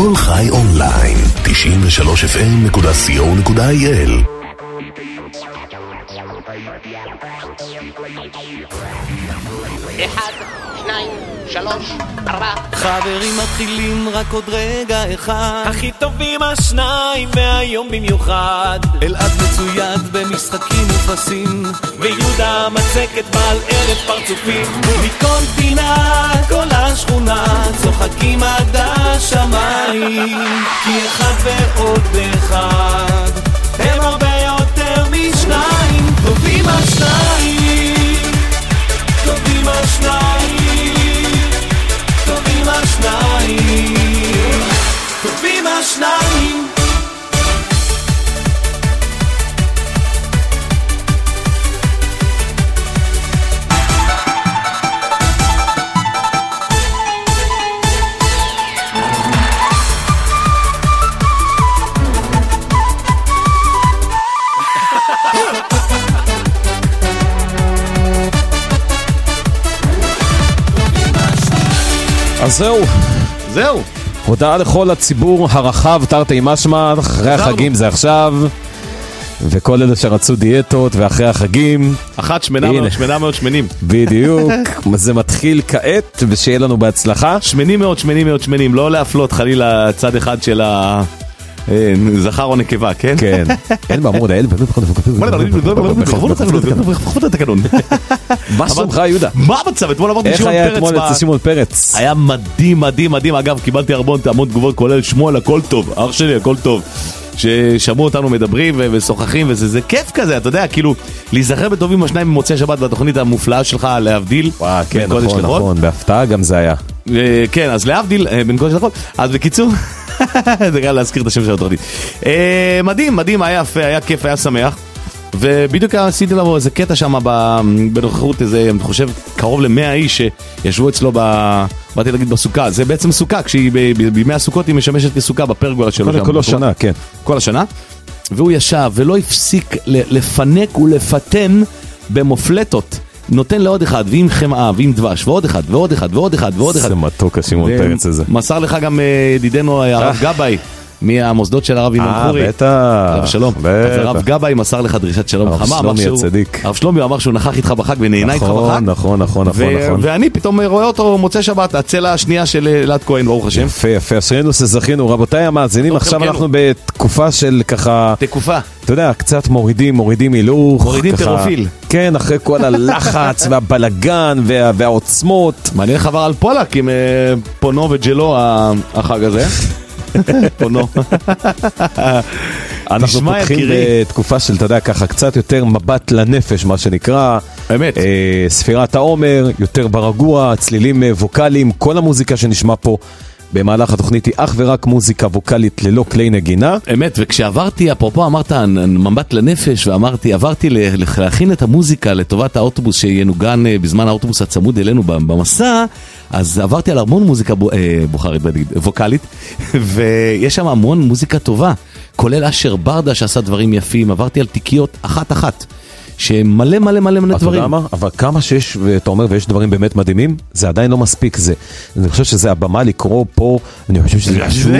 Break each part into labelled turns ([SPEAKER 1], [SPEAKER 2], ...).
[SPEAKER 1] כל חי אונליין, 93fm.co.il.
[SPEAKER 2] אחד, שניים, שלוש, ארבע.
[SPEAKER 3] חברים מתחילים רק עוד רגע אחד, הכי טובים השניים והיום במיוחד. אלעד מצויד במשחקים ופסים, ויהודה מצקת בעל אלף פרצופים. מכל פינה כל השכונה צוחקים עד השמיים, כי אחד ועוד אחד הם הרבה יותר משניים. טובים השניים, טובים השניים, טובים השניים, טובים השניים.
[SPEAKER 4] אז זהו. הודעה לכל הציבור הרחב, תרתי משמע, אחרי החגים זה עכשיו, וכל אלה שרצו דיאטות ואחרי החגים.
[SPEAKER 5] אחת שמנה מאוד שמנים.
[SPEAKER 4] בדיוק, זה מתחיל כעת, ושיהיה לנו בהצלחה.
[SPEAKER 5] שמנים מאוד, לא להפלות חלילה צד אחד של זכר או נקבה, כן?
[SPEAKER 4] כן. אין באמור, האל,
[SPEAKER 5] בחפות התקנון.
[SPEAKER 4] מה שלומך, יהודה?
[SPEAKER 5] מה המצב? אתמול עברתי
[SPEAKER 4] איך היה אתמול אצל שמעון פרץ?
[SPEAKER 5] היה מדהים. אגב, קיבלתי המון תגובות, כולל שמואל, הכל טוב. אח שלי, הכל טוב. ששמעו אותנו מדברים ושוחחים, וזה כיף כזה, אתה יודע, כאילו, להיזכר בטובים השניים במוצאי שבת והתוכנית המופלאה שלך להבדיל.
[SPEAKER 4] כן, נכון, בהפתעה גם זה היה.
[SPEAKER 5] כן, אז להבדיל בין קודש לחול. אז בקיצור, זה גם להזכיר את השם של התוכנית. מדהים, היה יפה, היה כיף, היה שמח. ובדיוק עשיתי לבוא איזה קטע שם בנוכחות, איזה, אני חושב, קרוב ל100 איש שישבו אצלו באתי להגיד בסוכה. זה בעצם סוכה, בימי הסוכות היא משמשת כסוכה בפרגולה שלו.
[SPEAKER 4] כל השנה, כן.
[SPEAKER 5] כל השנה. והוא ישב ולא הפסיק לפנק ולפתן במופלטות. נותן לעוד אחד, ועם חמאה, ועם דבש, ועוד אחד.
[SPEAKER 4] זה מתוק השמעון פרץ הזה.
[SPEAKER 5] מסר לך גם ידידנו הרב גבאי, מהמוסדות של הרב אימן חורי.
[SPEAKER 4] בטח.
[SPEAKER 5] הרב שלום. אז הרב גבאי מסר לך דרישת שלום חמה.
[SPEAKER 4] הרב שלומי הצדיק.
[SPEAKER 5] הרב שלומי אמר שהוא נכח איתך בחג ונהנה איתך בחג.
[SPEAKER 4] נכון.
[SPEAKER 5] ואני פתאום רואה אותו מוצא שבת, הצלע השנייה של אלעד כהן, ברוך השם.
[SPEAKER 4] יפה. אשרינו שזכינו. רבותיי המאזינים, עכשיו אנחנו בתקופה של ככה...
[SPEAKER 5] תקופה.
[SPEAKER 4] אתה יודע, קצת מורידים הילוך.
[SPEAKER 5] מורידים טרופיל.
[SPEAKER 4] כן, אחרי כל הלחץ והבלגן והעוצמות.
[SPEAKER 5] מעניין חבר על פולק עם פונו וג'לו החג הזה. פונו.
[SPEAKER 4] אנחנו פותחים בתקופה של, אתה יודע, ככה קצת יותר מבט לנפש, מה שנקרא.
[SPEAKER 5] אמת.
[SPEAKER 4] ספירת העומר, יותר ברגוע, צלילים ווקליים, כל המוזיקה שנשמע פה במהלך התוכנית היא אך ורק מוזיקה ווקלית ללא כלי נגינה.
[SPEAKER 5] אמת, וכשעברתי, אפרופו אמרת מבט לנפש, עברתי להכין את המוזיקה לטובת האוטובוס שינוגן בזמן האוטובוס הצמוד אלינו במסע, אז עברתי על המון מוזיקה ווקלית, ויש שם המון מוזיקה טובה, כולל אשר ברדה שעשה דברים יפים. עברתי על תיקיות אחת שמלא דברים.
[SPEAKER 4] אתה יודע מה? אבל כמה שיש, ואתה אומר, ויש דברים באמת מדהימים, זה עדיין לא מספיק. אני חושב שזה הבמה לקרוא פה, אני חושב שזה חשוב.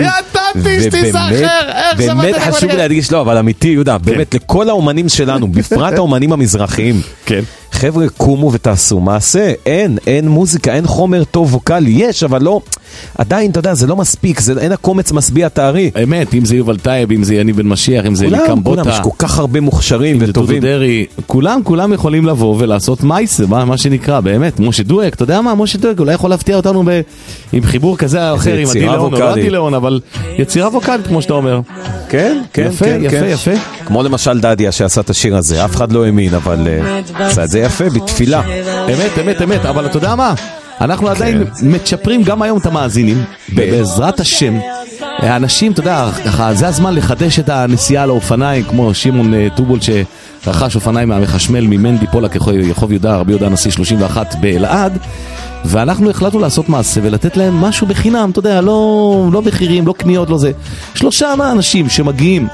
[SPEAKER 4] באמת חשוב להדגיש, לא, אבל אמיתי, יהודה, באמת לכל האומנים שלנו, בפרט האומנים המזרחיים, חבר'ה, קומו ותעשו מעשה. אין מוזיקה, אין חומר טוב ווקלי, יש, אבל לא, עדיין, אתה יודע, זה לא מספיק, אין הקומץ משביע תארי.
[SPEAKER 5] אמת, אם זה יובל טייב, אם זה יניב בן משיח, אם זה ליקם בוטה.
[SPEAKER 4] יש כל כך הרבה מוכשרים וטובים.
[SPEAKER 5] כולם יכולים לבוא ולעשות מייס, מה שנקרא, באמת. משה דואק, אתה יודע מה? משה דואק אולי יכול להפתיע אותנו עם חיבור כזה או אחר, עם הדילאון או לא הדילאון, אבל יצירה ווקלית, כמו שאתה אומר.
[SPEAKER 4] כן.
[SPEAKER 5] יפה.
[SPEAKER 4] כמו למשל דדיה שעשה את השיר הזה, אף אחד לא האמין, אבל עשה את זה יפה, בתפילה.
[SPEAKER 5] אמת, אבל אתה יודע מה? אנחנו עדיין מצ'פרים גם היום את המאזינים, בעזרת השם. האנשים, אתה יודע, זה הזמן לחדש את הנסיעה לאופניים, כמו שמעון טובול שרכש אופניים מהמחשמל ממנדי פולק, יחוב יהודה, רבי יהודה הנשיא 31 באלעד, ואנחנו החלטנו לעשות מעשה ולתת להם משהו בחינם, אתה יודע, לא מחירים, לא קניות, לא זה. 3 אנשים שמגיעים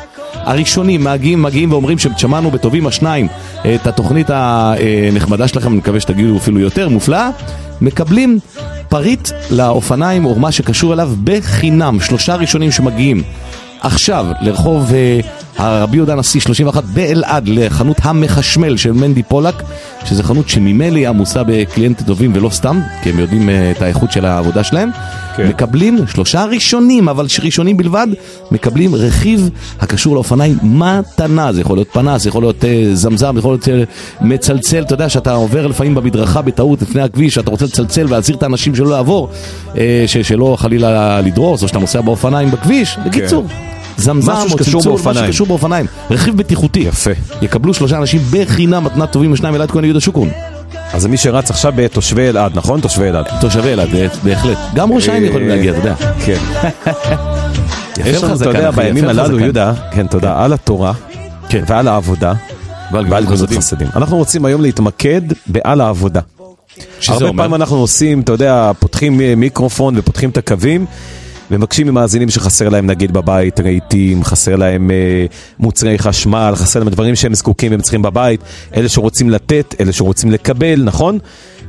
[SPEAKER 5] הראשונים מגיעים ואומרים ששמענו בטובים השניים את התוכנית הנחמדה שלכם, אני מקווה שתגידו אפילו יותר מופלאה, מקבלים פריט לאופניים או מה שקשור אליו בחינם. 3 ראשונים שמגיעים עכשיו לרחוב הרבי יהודה הנשיא 31 באלעד, לחנות המחשמל של מנדי פולק, שזה חנות שממילא עמוסה בקליינטים טובים ולא סתם, כי הם יודעים את האיכות של העבודה שלהם. כן. מקבלים 3 ראשונים, אבל ראשונים בלבד, מקבלים רכיב הקשור לאופניים מתנה. זה יכול להיות פנס, זה יכול להיות זמזם, זה יכול להיות מצלצל. אתה יודע שאתה עובר לפעמים במדרכה בטעות לפני הכביש, שאתה רוצה לצלצל ולהזהיר את האנשים שלא לעבור, שלא חלילה לדרוס, או שאתה נוסע באופניים בכביש. בקיצור, זמזם או צלצול, משהו שקשור באופניים, רכיב בטיחותי. יפה. יקבלו 3 אנשים בחינם, מתנת טובים ושניים. אלעד כהן יהודה שוקרון.
[SPEAKER 4] אז מי שרץ עכשיו בתושבי אלעד, נכון? תושבי אלעד.
[SPEAKER 5] תושבי אלעד, בהחלט. גם ראש העין יכולים להגיע, אתה יודע. כן.
[SPEAKER 4] יש לנו, אתה יודע, בימים הללו, יהודה, כן, תודה, על התורה ועל העבודה ועל גמילות חסדים. אנחנו רוצים היום להתמקד בעל העבודה. הרבה פעמים אנחנו עושים, אתה יודע, פותחים מיקרופון ופותחים את הקווים, ומקשים ממאזינים שחסר להם נגיד בבית רהיטים, חסר להם מוצרי חשמל, חסר להם דברים שהם זקוקים והם צריכים בבית, אלה שרוצים לתת, אלה שרוצים לקבל, נכון?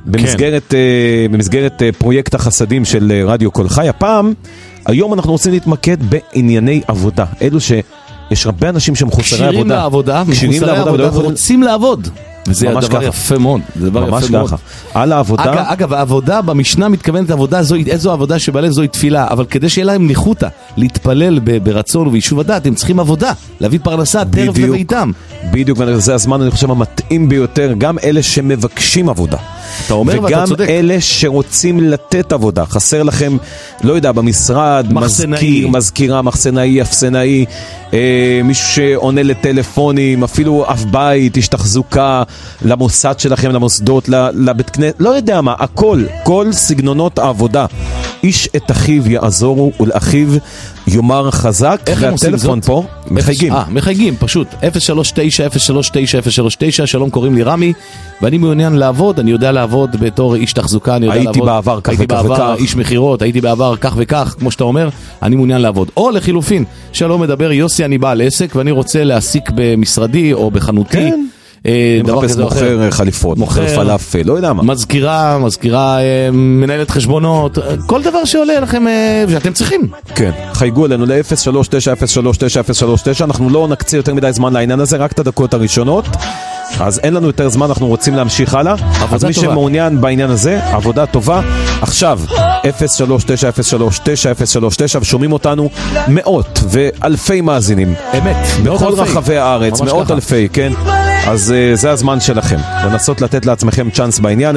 [SPEAKER 4] במסגרת פרויקט החסדים של רדיו כל חי. הפעם, היום אנחנו רוצים להתמקד בענייני עבודה. אלו שיש הרבה אנשים שמחוסרי עבודה.
[SPEAKER 5] קשירים לעבודה ורוצים לעבוד. וזה דבר יפה מאוד, זה דבר יפה מאוד.
[SPEAKER 4] על העבודה.
[SPEAKER 5] אגב, העבודה במשנה מתכוונת עבודה זו, איזו עבודה שבעלי זוהי תפילה, אבל כדי שיהיה להם ניחותה, להתפלל ברצון וביישוב הדעת, הם צריכים עבודה, להביא פרנסה, טרף לביתם.
[SPEAKER 4] בדיוק, וזה הזמן, אני חושב, המתאים ביותר, גם אלה שמבקשים עבודה.
[SPEAKER 5] אתה אומר ואתה צודק.
[SPEAKER 4] וגם אלה שרוצים לתת עבודה. חסר לכם, לא יודע, במשרד, מזכיר, מזכירה, מחסנאי, אפסנאי, מישהו שעונה לטלפונים, אפילו אף בית, איש תחזוקה, למוסד שלכם, למוסדות, לבית כנסת, לא יודע מה, הכל, כל סגנונות העבודה. איש את אחיו יעזורו ולאחיו יאמר חזק. והטלפון פה, מחייגים.
[SPEAKER 5] מחייגים, פשוט 039-039-039. שלום, קוראים לי רמי ואני מעוניין לעבוד. אני יודע לעבוד בתור איש תחזוקה,
[SPEAKER 4] הייתי בעבר כך וכך וכך,
[SPEAKER 5] איש מחירות, הייתי בעבר כך וכך, כמו שאתה אומר, אני מעוניין לעבוד. או לחילופין, שלום, מדבר יוסי, אני בעל עסק ואני רוצה להעסיק במשרדי או בחנותי.
[SPEAKER 4] כן. מחפש מוכר חליפות, מוכר פלאפל, לא יודע מה.
[SPEAKER 5] מזכירה, מנהלת חשבונות, כל דבר שעולה לכם שאתם צריכים.
[SPEAKER 4] כן, חייגו אלינו ל-039-039-039. אנחנו לא נקצה יותר מדי זמן לעניין הזה, רק את הדקות הראשונות. אז אין לנו יותר זמן, אנחנו רוצים להמשיך הלאה. אז מי שמעוניין בעניין הזה, עבודה טובה. עכשיו 039-039-039, ושומעים אותנו מאות ואלפי מאזינים.
[SPEAKER 5] אמת,
[SPEAKER 4] בכל רחבי הארץ, מאות אלפי, כן. אז זה הזמן שלכם, לנסות לתת לעצמכם צ'אנס בעניין.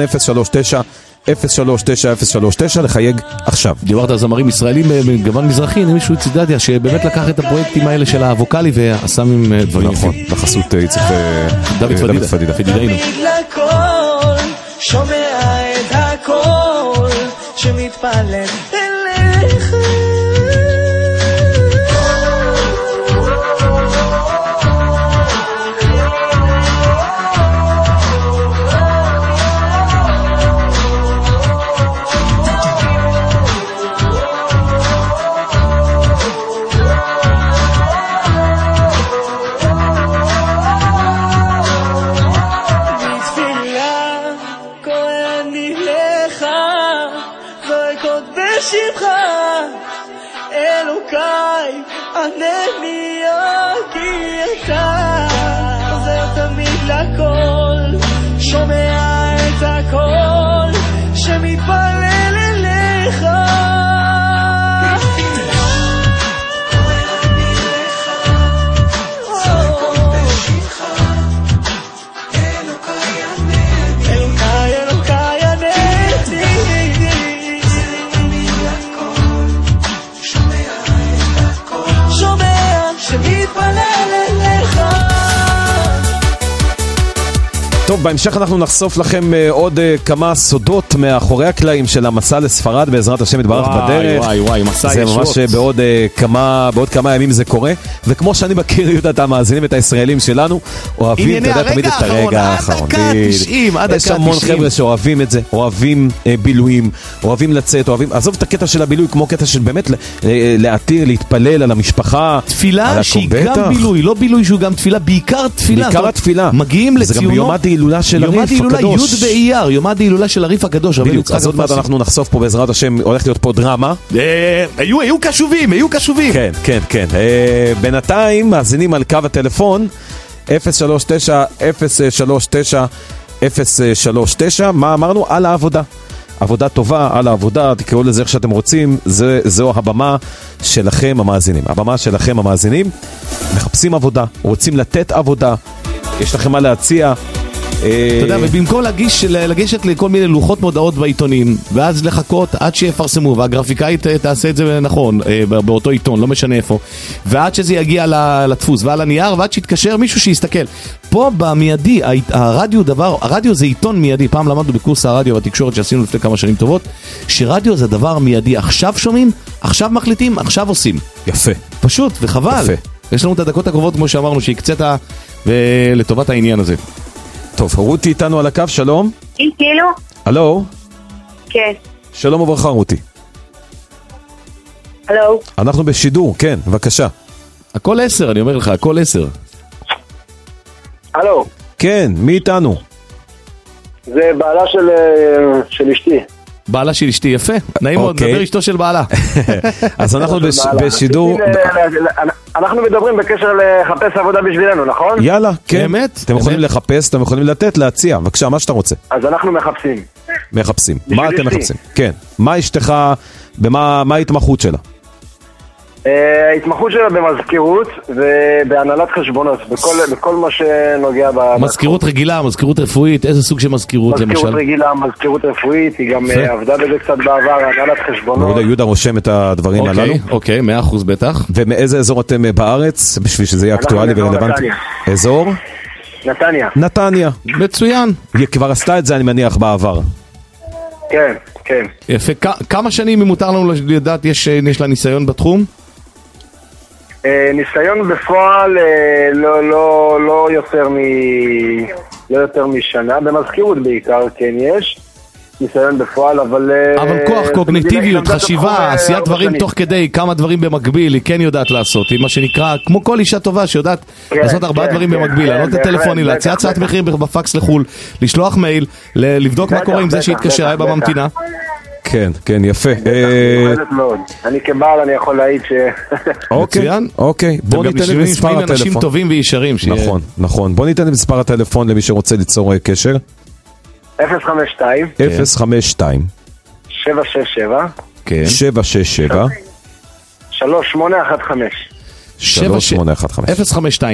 [SPEAKER 4] 039-039-039, לחייג עכשיו.
[SPEAKER 5] דיברת על זמרים ישראלים בגוון מזרחי, הנה מישהו צידדיה שבאמת לקח את הפרויקטים האלה של הווקלי ועשה עם דברים
[SPEAKER 4] נכון, בחסות יצריך
[SPEAKER 5] דוד פדידה.
[SPEAKER 3] שומע את הכל שמתפלל אליך. אלוקיי, ענני יקירך, חוזר תמיד לכל, שומע את הכל, שמתפלל אליך.
[SPEAKER 4] טוב, בהמשך אנחנו נחשוף לכם עוד כמה סודות מאחורי הקלעים של המסע לספרד, בעזרת השם יתברך בדרך.
[SPEAKER 5] וואי, מסע
[SPEAKER 4] זה ממש בעוד כמה ימים זה קורה, וכמו שאני מכיר, יהודה, את המאזינים, את הישראלים שלנו, אוהבים, אתה יודע, תמיד את הרגע האחרון. יש המון חבר'ה שאוהבים את זה, אוהבים בילויים, אוהבים לצאת, עזוב את הקטע של הבילוי, כמו קטע של באמת להתיר, להתפלל על המשפחה,
[SPEAKER 5] תפילה שהיא גם בילוי, לא בילוי שהוא גם תפילה, בעיקר תפילה.
[SPEAKER 4] בעיקר התפילה.
[SPEAKER 5] מגיעים לציונו.
[SPEAKER 4] זה גם ביום ההילולה של הריף הקדוש.
[SPEAKER 5] י' באייר, יום ההילולה של הריף הקדוש.
[SPEAKER 4] בדיוק, אז עוד מעט אנחנו נחשוף פה בעזרת השם, הולך להיות פה דרמה.
[SPEAKER 5] היו קשובים.
[SPEAKER 4] כן. בינתיים, מאזינים על קו הטלפון, 039-039-039, מה אמרנו? על העבודה. עבודה טובה, על העבודה, תקראו לזה איך שאתם רוצים, זו הבמה שלכם המאזינים. הבמה שלכם המאזינים, מחפשים עבודה, רוצים לתת עבודה, יש לכם מה להציע.
[SPEAKER 5] אתה יודע, ובמקום לגשת לכל מיני לוחות מודעות בעיתונים, ואז לחכות עד שיפרסמו, והגרפיקאית תעשה את זה נכון, באותו עיתון, לא משנה איפה, ועד שזה יגיע לדפוס ועל הנייר, ועד שיתקשר מישהו שיסתכל. פה במיידי, הרדיו זה עיתון מיידי. פעם למדנו בקורס הרדיו והתקשורת שעשינו לפני כמה שנים טובות, שרדיו זה דבר מיידי. עכשיו שומעים, עכשיו מחליטים, עכשיו עושים.
[SPEAKER 4] יפה.
[SPEAKER 5] פשוט, וחבל.
[SPEAKER 4] יפה.
[SPEAKER 5] יש לנו את הדקות הקרובות, כמו שאמרנו, שהקצת לטובת העניין הזה.
[SPEAKER 4] טוב, רותי איתנו על הקו, שלום.
[SPEAKER 6] כאילו?
[SPEAKER 4] הלו?
[SPEAKER 6] כן.
[SPEAKER 4] שלום וברכה, רותי.
[SPEAKER 6] הלו?
[SPEAKER 4] אנחנו בשידור, כן, בבקשה.
[SPEAKER 5] הכל 10, אני אומר לך, הכל 10.
[SPEAKER 7] הלו?
[SPEAKER 4] כן, מי איתנו?
[SPEAKER 7] זה בעלה של אשתי.
[SPEAKER 5] בעלה של אשתי, יפה. נעים מאוד, נדבר אשתו של בעלה.
[SPEAKER 4] אז אנחנו בשידור...
[SPEAKER 7] אנחנו מדברים בקשר לחפש עבודה בשבילנו, נכון?
[SPEAKER 4] יאללה, כן. אתם יכולים לחפש, אתם יכולים לתת, להציע. בבקשה, מה שאתה רוצה.
[SPEAKER 7] אז אנחנו מחפשים.
[SPEAKER 4] מה אתם מחפשים? כן. מה אשתך, מה ההתמחות שלה?
[SPEAKER 7] ההתמחות שלה במזכירות ובהנהלת חשבונות, בכל מה שנוגע
[SPEAKER 5] מזכירות רגילה, מזכירות רפואית, איזה סוג של מזכירות למשל?
[SPEAKER 7] מזכירות רגילה, מזכירות רפואית, היא גם עבדה בזה קצת בעבר, הנהלת חשבונות.
[SPEAKER 4] יהודה רושם את הדברים הללו.
[SPEAKER 5] אוקיי, 100% בטח.
[SPEAKER 4] ומאיזה אזור אתם בארץ, בשביל שזה יהיה אקטואלי ורלוונטי? אזור? נתניה.
[SPEAKER 5] מצוין.
[SPEAKER 4] היא כבר עשתה את זה, אני מניח, בעבר.
[SPEAKER 7] כן.
[SPEAKER 5] יפה. כמה שנים, אם מותר לנו לדעת, יש לה ניסיון בתחום?
[SPEAKER 7] ניסיון בפועל לא יותר משנה, במזכירות בעיקר כן יש ניסיון בפועל, אבל
[SPEAKER 5] כוח, קוגניטיביות, חשיבה, עשיית דברים תוך כדי, כמה דברים במקביל, היא כן יודעת לעשות, היא מה שנקרא, כמו כל אישה טובה שיודעת לעשות 4 דברים במקביל, לענות את טלפוני, להציע הצעת מחיר בפקס לחול, לשלוח מייל, לבדוק מה קורה עם זה שהתקשר, היה בממתינה.
[SPEAKER 4] כן, יפה.
[SPEAKER 7] אני כבעל, אני יכול להעיד ש...
[SPEAKER 4] אוקיי. בוא ניתן את מספר הטלפון.
[SPEAKER 5] אנשים טובים וישרים.
[SPEAKER 4] נכון. בוא ניתן את מספר הטלפון למי שרוצה ליצור קשר.
[SPEAKER 7] 052 767
[SPEAKER 4] 767
[SPEAKER 5] 3815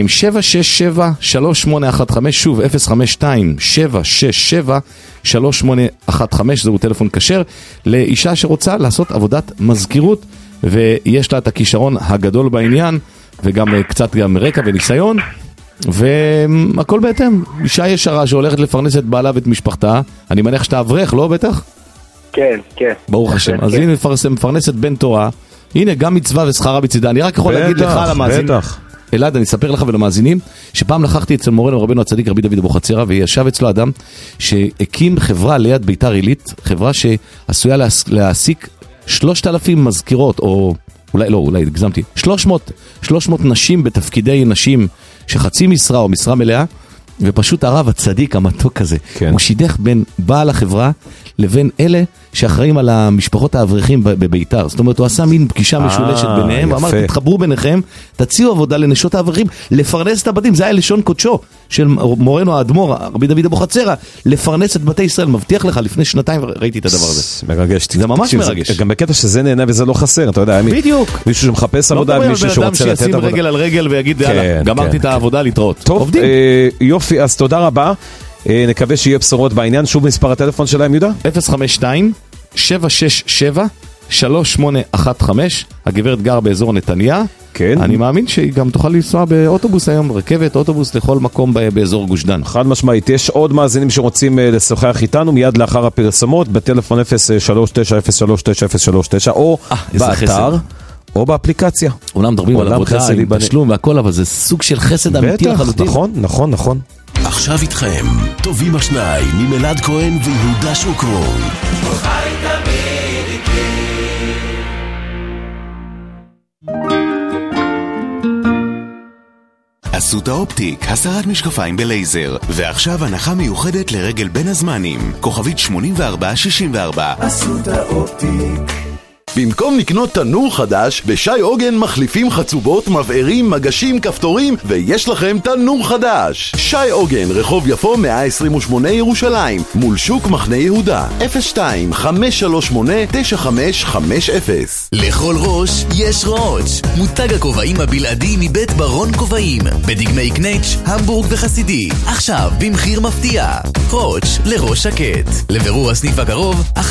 [SPEAKER 5] 052-767-3815 שוב 052-767-3815 זהו טלפון כשר לאישה שרוצה לעשות עבודת מזכירות ויש לה את הכישרון הגדול בעניין וגם קצת גם רקע וניסיון והכל בהתאם. אישה ישרה שהולכת לפרנס את בעלה ואת משפחתה, אני מניח שאתה אברך, לא בטח?
[SPEAKER 7] כן.
[SPEAKER 5] ברוך השם. אז הנה מפרנסת בן תורה, הנה גם מצווה ושכרה בצדה. אני רק יכול להגיד לך על המאזינים, אלעד, אני אספר לך ולמאזינים, שפעם לקחתי אצל מורנו רבנו הצדיק רבי דוד אבוחצירא, וישב אצלו אדם שהקים חברה ליד ביתר עילית, חברה שעשויה להעסיק 3,000 מזכירות, או אולי הגזמתי, 300 נשים בתפקידי נשים שחצי משרה או משרה מלאה, ופשוט הרב הצדיק המתוק הזה, הוא שידך בין בעל החברה לבין אלה שאחראים על המשפחות האברכים בביתר. זאת אומרת, הוא עשה מין פגישה משולשת ביניהם, ואמר, תתחברו ביניכם, תציעו עבודה לנשות האברכים, לפרנס את הבתים. זה היה לשון קודשו של מורנו האדמו"ר, רבי דוד אבוחצירא, לפרנס את בתי ישראל. מבטיח לך, לפני 2 ראיתי את הדבר הזה.
[SPEAKER 4] מרגש.
[SPEAKER 5] זה ממש מרגש.
[SPEAKER 4] גם בקטע שזה נהנה וזה לא חסר, אתה יודע,
[SPEAKER 5] בדיוק.
[SPEAKER 4] מישהו שמחפש עבודה, מישהו שרוצה לתת עבודה.
[SPEAKER 5] רגל על רגל ויגיד, יאללה, גמרתי את העבודה, להתראות.
[SPEAKER 4] טוב, יופי, אז תודה רבה. נקווה שיהיה בשורות בעניין. שוב מספר הטלפון שלהם, יהודה?
[SPEAKER 5] 052-767-3815. הגברת גר באזור נתניה.
[SPEAKER 4] כן.
[SPEAKER 5] אני מאמין שהיא גם תוכל לנסוע באוטובוס היום, רכבת, אוטובוס לכל מקום באזור גוש דן.
[SPEAKER 4] חד משמעית, יש עוד מאזינים שרוצים לשוחח איתנו מיד לאחר הפרסומות, בטלפון 0390390339 או באתר או באפליקציה.
[SPEAKER 5] אומנם מדברים על עבודה עם תשלום והכל, אבל זה סוג של חסד אמיתי לחלוטין.
[SPEAKER 4] נכון.
[SPEAKER 1] עכשיו איתכם, טובים השניים ממלעד כהן ויהודה שוקרון. אסותא אופטיק, הסרת משקפיים בלייזר, ועכשיו הנחה מיוחדת לרגל בין הזמנים, כוכבית 8464. אסותא אופטיק.
[SPEAKER 6] במקום לקנות תנור חדש, בשי עוגן מחליפים חצובות, מבערים, מגשים, כפתורים, ויש לכם תנור חדש. שי עוגן, רחוב יפו 128 ירושלים, מול שוק מחנה יהודה, 02-538-9550.
[SPEAKER 8] לכל ראש יש ראש. מותג הכובעים הבלעדי מבית ברון כובעים, בדגמי קנץ', המבורג וחסידי. עכשיו במחיר מפתיע. ראש לראש שקט. לבירור הסניף הקרוב 1599-578-946.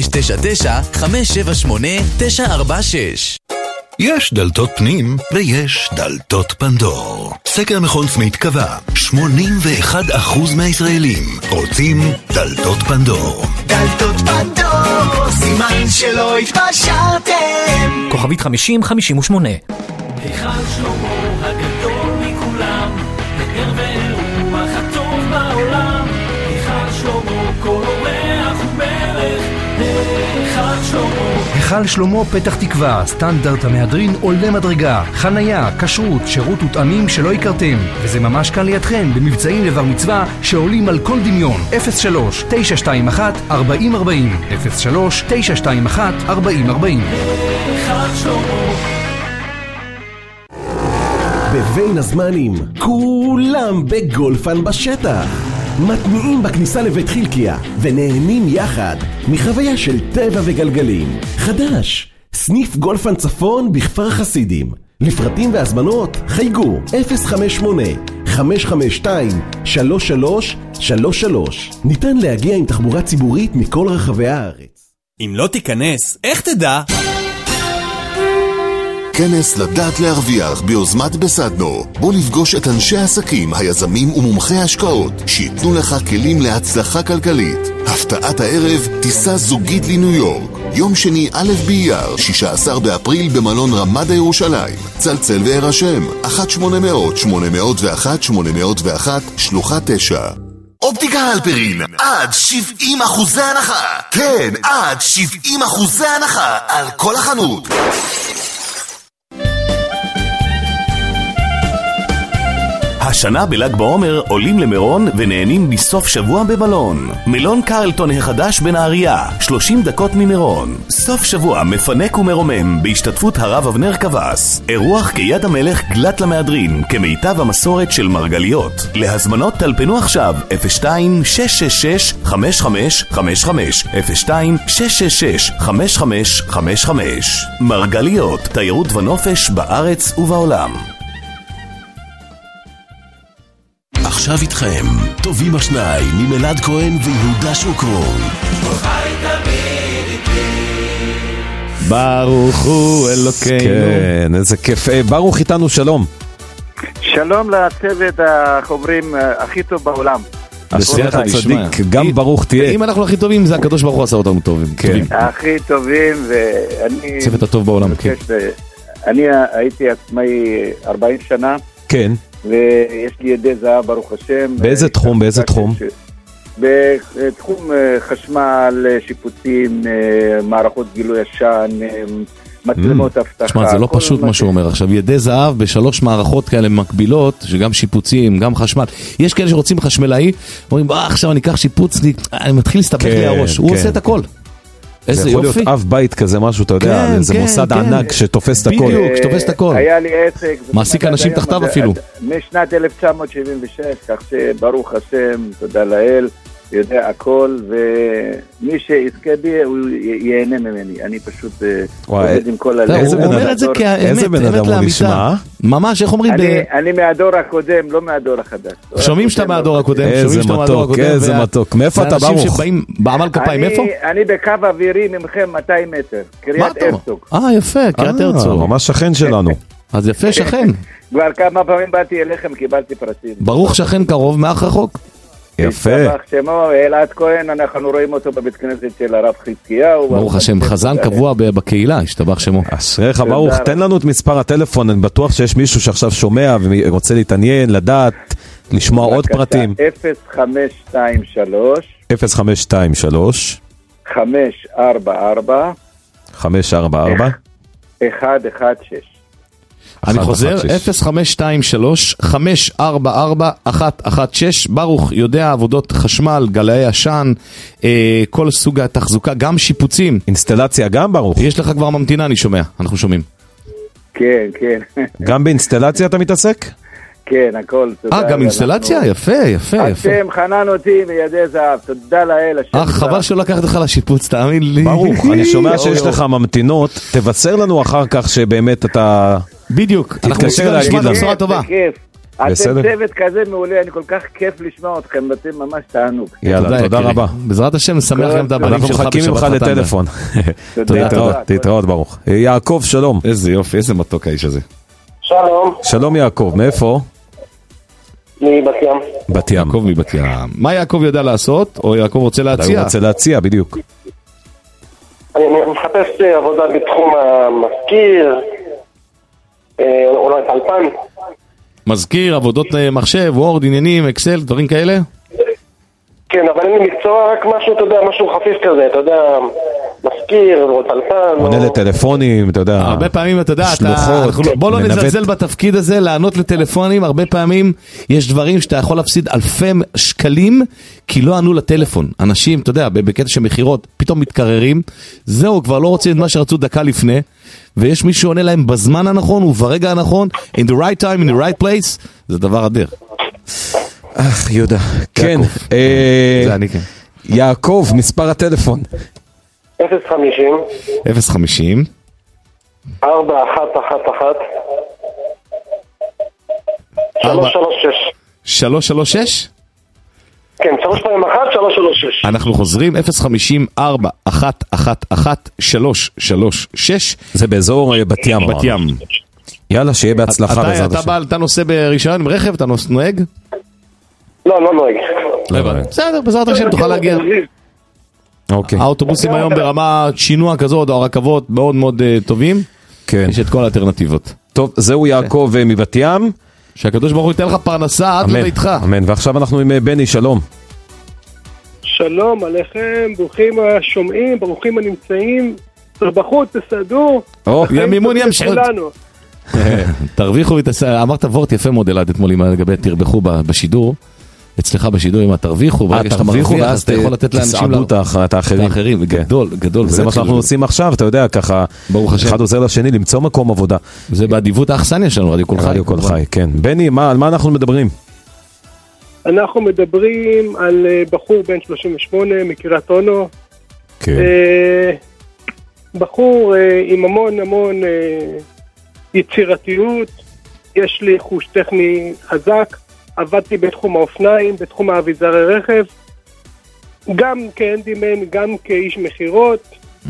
[SPEAKER 1] יש דלתות פנים ויש דלתות פנדור. סקר מכון סמית קבע, 81% מהישראלים רוצים דלתות פנדור.
[SPEAKER 3] דלתות פנדור, סימן שלא התפשרתם.
[SPEAKER 9] כוכבית 5058.
[SPEAKER 3] היכל שלמה הגדול מכולם, פאר ורוח הטוב בעולם. היכל שלמה כל אורח ומלך, היכל שלמה.
[SPEAKER 9] היכל שלמה פתח תקווה, סטנדרט המהדרין עולה מדרגה, חנייה, כשרות, שירות וטעמים שלא הכרתם, וזה ממש קל לידכם במבצעים לבר מצווה שעולים על כל דמיון. 03-921-4040 03-921-4040.
[SPEAKER 3] היכל שלמה.
[SPEAKER 10] בבין הזמנים, כולם בגולפן בשטח. מתניעים בכניסה לבית חילקיה ונהנים יחד מחוויה של טבע וגלגלים. חדש, סניף גולפן צפון בכפר חסידים. לפרטים והזמנות חייגו 058-552-3333. ניתן להגיע עם תחבורה ציבורית מכל רחבי הארץ.
[SPEAKER 11] אם לא תיכנס, איך תדע?
[SPEAKER 1] כנס לדעת להרוויח ביוזמת בסדנו. בוא לפגוש את אנשי העסקים, היזמים ומומחי ההשקעות שיתנו לך כלים להצלחה כלכלית. הפתעת הערב, טיסה זוגית לניו יורק. יום שני א' באייר, 16 באפריל במלון רמדה ירושלים. צלצל והירשם 1-800-801-801 שלוחה 9.
[SPEAKER 10] אופטיקה הלפרין, עד 70% הנחה. כן, עד 70% הנחה על כל החנות.
[SPEAKER 12] השנה בל"ג בעומר עולים למירון ונהנים בסוף שבוע במלון. מלון קרלטון החדש בנהריה, 30 דקות ממירון. סוף שבוע מפנק ומרומם בהשתתפות הרב אבנר קבס. אירוח כיד המלך גלת למהדרין כמיטב המסורת של מרגליות. להזמנות טלפנו עכשיו 02-666-5555 02-666-5555. מרגליות, תיירות ונופש בארץ ובעולם.
[SPEAKER 1] עכשיו איתכם, טובים השניים ממלעד כהן ויהודה שוקרון.
[SPEAKER 4] ברוך הוא אלוקינו. כן, איזה כיף. ברוך איתנו, שלום.
[SPEAKER 7] שלום לצוות החוברים הכי טוב בעולם.
[SPEAKER 4] בסייעתא צדיק, גם ברוך תהיה.
[SPEAKER 5] אם אנחנו הכי טובים, זה הקדוש ברוך הוא עשה אותנו טובים.
[SPEAKER 7] הכי טובים, ואני...
[SPEAKER 5] צוות הטוב בעולם, כן.
[SPEAKER 7] אני הייתי עצמאי 40 שנה.
[SPEAKER 4] כן.
[SPEAKER 7] ויש לי ידי זהב ברוך השם.
[SPEAKER 4] באיזה תחום? באיזה תחום?
[SPEAKER 7] בתחום חשמל, שיפוצים, מערכות גילוי ישן, מצלמות אבטחה.
[SPEAKER 5] תשמע, זה לא פשוט מה שהוא אומר עכשיו. ידי זהב בשלוש מערכות כאלה מקבילות, שגם שיפוצים, גם חשמל. יש כאלה שרוצים חשמלאי, אומרים, עכשיו אני אקח שיפוצניק, אני מתחיל להסתבך לי הראש. הוא עושה את הכל.
[SPEAKER 4] זה יכול להיות אב בית כזה משהו, אתה יודע, זה מוסד ענק שתופס את הכל.
[SPEAKER 5] בדיוק, שתופס את הכל.
[SPEAKER 7] היה לי עסק.
[SPEAKER 5] מעסיק אנשים תחתיו אפילו.
[SPEAKER 7] משנת 1976, כך שברוך השם, תודה לאל, יודע הכל, ומי שיזכה בי, הוא ייהנה ממני. אני פשוט עובד עם כל הלב.
[SPEAKER 5] הוא אומר את זה כאמת,
[SPEAKER 4] איזה בן אדם הוא נשמע?
[SPEAKER 5] ממש, איך אומרים?
[SPEAKER 7] אני מהדור הקודם, לא מהדור החדש.
[SPEAKER 5] שומעים שאתה מהדור הקודם.
[SPEAKER 4] איזה מתוק, איזה מתוק. מאיפה אתה ברוך?
[SPEAKER 5] אנשים שבאים בעמל כפיים, איפה?
[SPEAKER 7] אני בקו אווירי ממכם 200 מטר, קריית הרצוג.
[SPEAKER 5] יפה, קריית הרצוג.
[SPEAKER 4] ממש שכן שלנו.
[SPEAKER 5] אז יפה, שכן.
[SPEAKER 7] כבר כמה פעמים באתי אליכם, קיבלתי פרטים.
[SPEAKER 5] ברוך שכן קרוב, מאח רחוק.
[SPEAKER 4] יפה.
[SPEAKER 7] ברוך שמו, אלעד כהן, אנחנו רואים אותו בבית כנסת של הרב חזקיהו.
[SPEAKER 5] ברוך השם, חזן קבוע בקהילה, השתבח שמו.
[SPEAKER 4] אשריך ברוך, תן לנו את מספר הטלפון, אני בטוח שיש מישהו שעכשיו שומע ורוצה להתעניין, לדעת, לשמוע עוד פרטים.
[SPEAKER 7] 0523
[SPEAKER 4] 0523
[SPEAKER 7] 544
[SPEAKER 4] 544
[SPEAKER 7] 116.
[SPEAKER 5] אני חוזר, 0523-544-116, ברוך יודע עבודות חשמל, גלאי עשן, כל סוג התחזוקה, גם שיפוצים.
[SPEAKER 4] אינסטלציה גם ברוך?
[SPEAKER 5] יש לך כבר ממתינה, אני שומע, אנחנו שומעים.
[SPEAKER 7] כן, כן.
[SPEAKER 5] גם באינסטלציה אתה מתעסק?
[SPEAKER 7] כן, הכל.
[SPEAKER 5] גם אינסטלציה? יפה, יפה, יפה.
[SPEAKER 7] השם חנן אותי מידי זהב, תודה לאל.
[SPEAKER 5] חבל שלא לקחת לך לשיפוץ, תאמין לי.
[SPEAKER 4] ברוך, אני שומע שיש לך ממתינות, תבשר לנו אחר כך שבאמת אתה...
[SPEAKER 5] בדיוק,
[SPEAKER 4] תתקשר להגיד לנו.
[SPEAKER 5] בשורה טובה.
[SPEAKER 7] אתם צוות כזה מעולה, אני כל כך כיף לשמוע אתכם, אתם ממש תענוג.
[SPEAKER 4] יאללה, תודה רבה.
[SPEAKER 5] בעזרת השם, נשמח גם את הבנים שלך.
[SPEAKER 4] אנחנו מחכים ממך לטלפון. תתראות ברוך. יעקב, שלום.
[SPEAKER 5] איזה יופי, איזה מתוק האיש הזה.
[SPEAKER 13] שלום.
[SPEAKER 4] שלום יעקב, מאיפה?
[SPEAKER 13] מבת ים.
[SPEAKER 5] בת ים. יעקב מבת ים. מה יעקב יודע לעשות, או יעקב רוצה להציע?
[SPEAKER 4] הוא רוצה להציע, בדיוק.
[SPEAKER 13] אני מחפש עבודה בתחום המזכיר, אולי טלפן.
[SPEAKER 5] מזכיר, עבודות מחשב, וורד, עניינים, אקסל, דברים כאלה?
[SPEAKER 13] כן, אבל אין לי מקצוע, רק משהו, אתה יודע, משהו חפיף כזה, אתה יודע, מזכיר, או טלפן.
[SPEAKER 4] עונה לטלפונים, אתה יודע.
[SPEAKER 5] הרבה פעמים, אתה יודע,
[SPEAKER 4] שלוחות.
[SPEAKER 5] בוא לא נזלזל בתפקיד הזה, לענות לטלפונים, הרבה פעמים יש דברים שאתה יכול להפסיד אלפי שקלים, כי לא ענו לטלפון. אנשים, אתה יודע, בקטע של מחירות, פתאום מתקררים, זהו, כבר לא רוצים את מה שרצו דקה לפני, ויש מישהו שעונה להם בזמן הנכון וברגע הנכון, in the right time, in the right place, זה דבר אדיר.
[SPEAKER 4] יהודה, כן.
[SPEAKER 5] זה אני כן.
[SPEAKER 4] יעקב, מספר הטלפון.
[SPEAKER 13] 050
[SPEAKER 5] 050
[SPEAKER 13] 4111 336
[SPEAKER 5] 336?
[SPEAKER 13] כן, 321 336.
[SPEAKER 5] אנחנו חוזרים 050-4111-336.
[SPEAKER 4] זה באזור בת ים.
[SPEAKER 5] בת ים.
[SPEAKER 4] יאללה, שיהיה בהצלחה בעזרת השם.
[SPEAKER 5] אתה נוסע ברישיון עם רכב? אתה נוהג?
[SPEAKER 13] לא, לא נוהג.
[SPEAKER 5] בסדר, בעזרת השם תוכל להגיע. האוטובוסים היום ברמה שינוע כזאת, או הרכבות מאוד מאוד טובים. יש את כל האלטרנטיבות.
[SPEAKER 4] טוב, זהו יעקב מבת ים.
[SPEAKER 5] שהקדוש ברוך הוא ייתן לך פרנסה עד לביתך.
[SPEAKER 4] אמן, ועכשיו אנחנו עם בני, שלום.
[SPEAKER 14] שלום עליכם, ברוכים השומעים, ברוכים הנמצאים, בחוץ, תסעדו.
[SPEAKER 5] מימון ימשיך. תרוויחו, אמרת וורט יפה מאוד אלעד אתמול לגבי תרבחו בשידור. אצלך בשידור אם תרוויחו, ברגע שאתה מרוויח, אז אתה יכול לתת לאנשים
[SPEAKER 4] את האחרים.
[SPEAKER 5] גדול, גדול.
[SPEAKER 4] זה מה שאנחנו עושים עכשיו, אתה יודע, ככה, אחד עוזר לשני למצוא מקום עבודה.
[SPEAKER 5] זה באדיבות האכסניה שלנו, רדיו כל חי.
[SPEAKER 4] רדיו כל חי, כן. בני, על מה אנחנו מדברים?
[SPEAKER 14] אנחנו מדברים על בחור בן 38 מקריית אונו.
[SPEAKER 4] כן.
[SPEAKER 14] בחור עם המון המון יצירתיות, יש לי חוש טכני חזק, עבדתי בתחום האופניים, בתחום האביזרי רכב, גם כהנדימן, גם כאיש מחירות.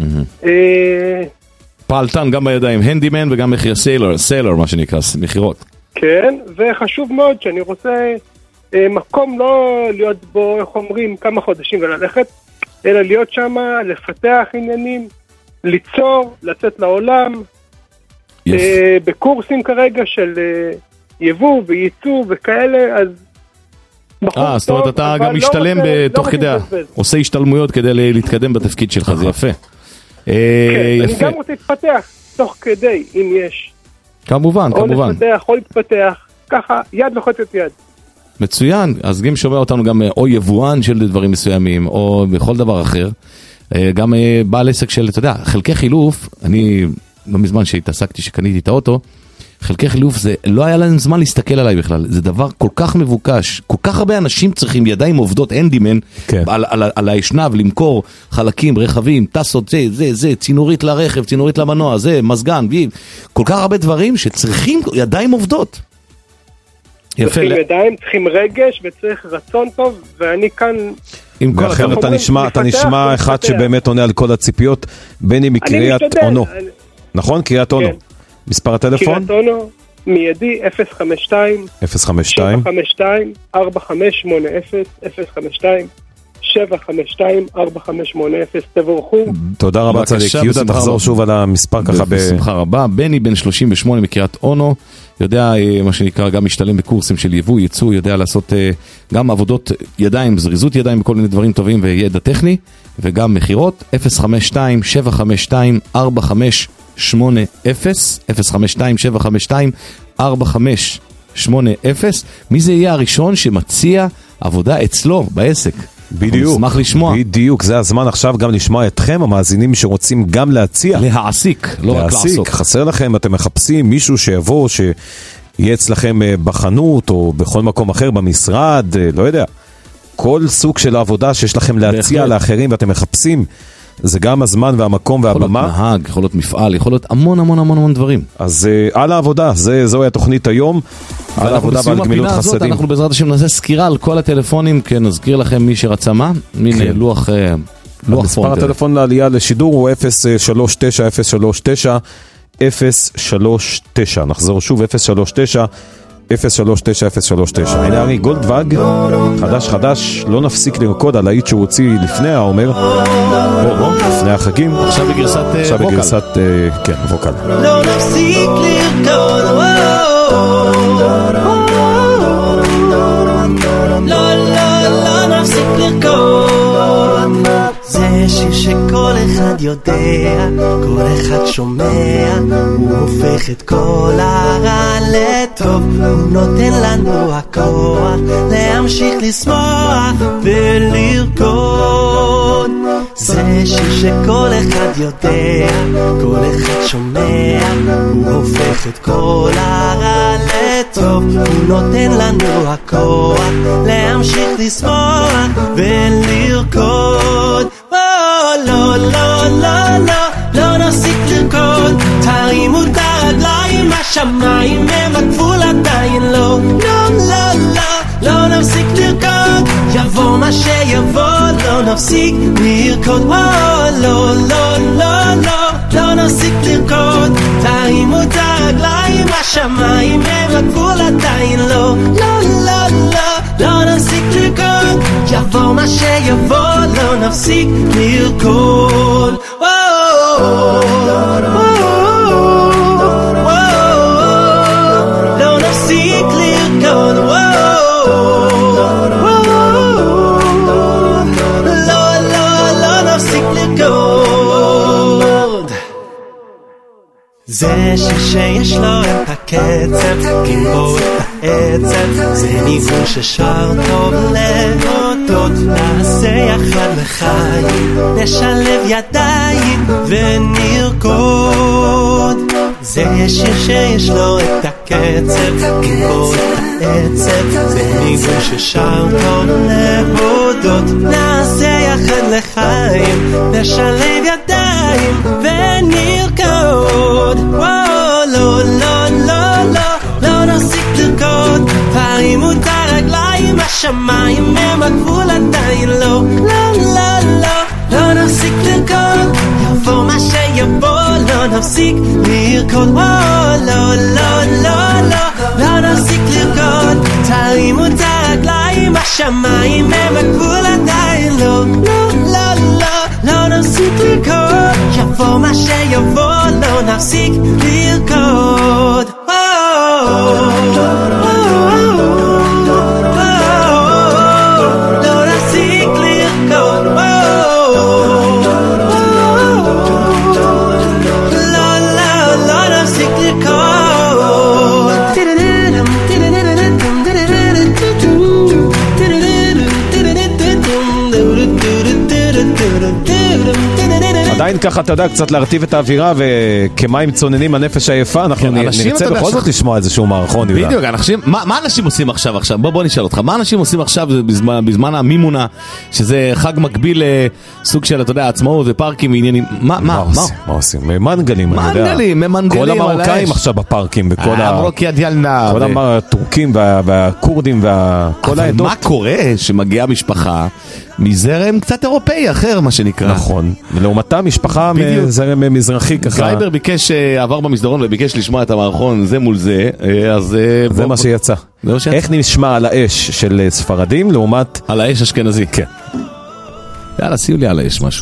[SPEAKER 5] פעלתן גם בידיים, הנדימן וגם מחיר סיילר, מה שנקרא, מחירות.
[SPEAKER 14] כן, וחשוב מאוד שאני רוצה מקום לא להיות בו, איך אומרים, כמה חודשים וללכת, אלא להיות שם, לפתח עניינים, ליצור, לצאת לעולם, בקורסים כרגע של יבוא וייצוא וכאלה, אז
[SPEAKER 5] זאת אומרת, אתה גם משתלם בתוך כדי, עושה השתלמויות כדי להתקדם בתפקיד שלך, זה יפה.
[SPEAKER 14] כן, אני גם רוצה להתפתח תוך כדי, אם יש.
[SPEAKER 5] כמובן, כמובן.
[SPEAKER 14] או לפתח, או להתפתח, ככה, יד לוחצת יד.
[SPEAKER 5] מצוין, אז גם שומע אותנו גם או יבואן של דברים מסוימים, או בכל דבר אחר, גם בעל עסק של, אתה יודע, חלקי חילוף, אני לא מזמן שהתעסקתי, שקניתי את האוטו, חלקי חילוף זה, לא היה להם זמן להסתכל עליי בכלל, זה דבר כל כך מבוקש, כל כך הרבה אנשים צריכים ידיים עובדות, הנדימן, על הישנב, למכור חלקים, רכבים, טסות, זה, צינורית לרכב, צינורית למנוע, זה, מזגן, כל כך הרבה דברים שצריכים ידיים עובדות.
[SPEAKER 14] צריכים ידיים, צריכים רגש וצריך רצון טוב, ואני כאן...
[SPEAKER 4] ואחר אתה נשמע אחד שבאמת עונה על כל הציפיות, בני מקריית אונו. נכון? קריית אונו. מספר הטלפון?
[SPEAKER 14] קריית אונו, מיידי 052 752 4580 052 752-4580, תבורכו.
[SPEAKER 4] תודה רבה צדיק, יהודה תחזור שוב על המספר ככה
[SPEAKER 5] בשמחה רבה. בני בן 38 מקריית אונו, יודע מה שנקרא גם משתלם בקורסים של יבוא, ייצוא, יודע לעשות גם עבודות ידיים, זריזות ידיים בכל מיני דברים טובים וידע טכני, וגם מחירות 052-752-4580 052-752-4580. מי זה יהיה הראשון שמציע עבודה אצלו בעסק?
[SPEAKER 4] בדיוק,
[SPEAKER 5] נשמח לשמוע.
[SPEAKER 4] בדיוק, זה הזמן עכשיו גם לשמוע אתכם, המאזינים שרוצים גם להציע.
[SPEAKER 5] להעסיק, לא רק לעסוק.
[SPEAKER 4] חסר לכם, אתם מחפשים מישהו שיבוא, שיהיה אצלכם בחנות, או בכל מקום אחר, במשרד, לא יודע. כל סוג של עבודה שיש לכם להציע לאחרים, ואתם מחפשים, זה גם הזמן והמקום והבמה.
[SPEAKER 5] יכול להיות נהג, יכול להיות מפעל, יכול להיות המון המון המון המון דברים.
[SPEAKER 4] אז על העבודה, זוהי התוכנית היום. על העבודה ועל גמילות חסדים.
[SPEAKER 5] אנחנו בעזרת השם נעשה סקירה על כל הטלפונים, כן, נזכיר לכם מי שרצה מה, מין לוח
[SPEAKER 4] מספר הטלפון לעלייה לשידור הוא 039-039-039. נחזור שוב, 039-039-039. הנה ארי גולדוואג, חדש, לא נפסיק לרקוד על האית שהוא הוציא לפני העומר, לפני החגים.
[SPEAKER 5] עכשיו בגרסת
[SPEAKER 4] כן, ווקל.
[SPEAKER 3] לא נפסיק לרקוד, לא נפסיק לרקוד. זה שיר שכל אחד יודע, כל אחד שומע, הוא הופך את כל הרע לטוב, הוא נותן לנו הכוח להמשיך לשמוח ולרקוד. זה שיר שכל אחד יודע, כל אחד שומע, הוא הופך את כל הרע לטוב, הוא נותן לנו הכוח להמשיך לשמוח ולרקוד. לא, לא, לא, לא, לא נפסיק לרקוד, תרימו את הרגליים, השמיים הם הגבול עדיין לא. לא, לא, לא, לא נפסיק לרקוד, יבוא מה שיבוא, לא נפסיק לרקוד. לא, לא, לא, לא, לא נפסיק לרקוד, תרימו את הרגליים, השמיים הם הגבול עדיין לא. לא, לא, לא, לא נפסיק לרקוד, יבוא מה שיבוא, לא נפסיק לרקוד. לא נפסיק לרקוד, לא נפסיק לרקוד. זה שיש לו את הקצב, גיבור את העצב, זה ניגון ששר טוב להודות, נעשה יחד לחיים, נשלב ידיים ונרקוד. זה שיר שיש לו את הקצב, גיבור את העצב, זה ניגון ששר טוב להודות, נעשה יחד לחיים, נשלב ידיים ונרקוד. לא, לא, לא, לא, לא נפסיק לרקוד, תרימו את הרגליים, השמיים הם הגבול עדיין לא. לא, לא, לא, לא נפסיק לרקוד, יבוא מה שיבוא, לא נפסיק לרקוד. לא, לא, לא, לא, לא נפסיק לרקוד, תרימו את הרגליים, השמיים הם הגבול עדיין לא. לא, לא, לא, לא נפסיק לרקוד, יבוא מה שיבוא, לא נפסיק לרקוד. לא נפסיק לרקוד, לא נפסיק
[SPEAKER 4] עדיין ככה, אתה יודע, קצת להרטיב את האווירה, וכמים צוננים הנפש היפה, אנחנו נרצה בכל זאת לשמוע איזשהו מערכון.
[SPEAKER 5] בדיוק, מה אנשים עושים עכשיו? בוא נשאל אותך, מה אנשים עושים עכשיו בזמן המימונה, שזה חג מקביל לסוג של, אתה יודע, עצמאות ופארקים ועניינים, מה
[SPEAKER 4] עושים? מנגלים, כל המרוקאים עכשיו בפארקים, וכל
[SPEAKER 5] הטורקים
[SPEAKER 4] והכורדים וכל העדות.
[SPEAKER 5] מה קורה שמגיעה משפחה מזרם קצת אירופאי אחר, מה שנקרא.
[SPEAKER 4] נכון. ולעומתה משפחה מזרם מזרחי ככה.
[SPEAKER 5] גרייבר ביקש, עבר במסדרון וביקש לשמוע את המערכון זה מול זה, אז...
[SPEAKER 4] זה מה שיצא. איך נשמע על האש של ספרדים לעומת...
[SPEAKER 5] על האש אשכנזי.
[SPEAKER 4] כן.
[SPEAKER 5] יאללה, שיעו לי על האש משהו.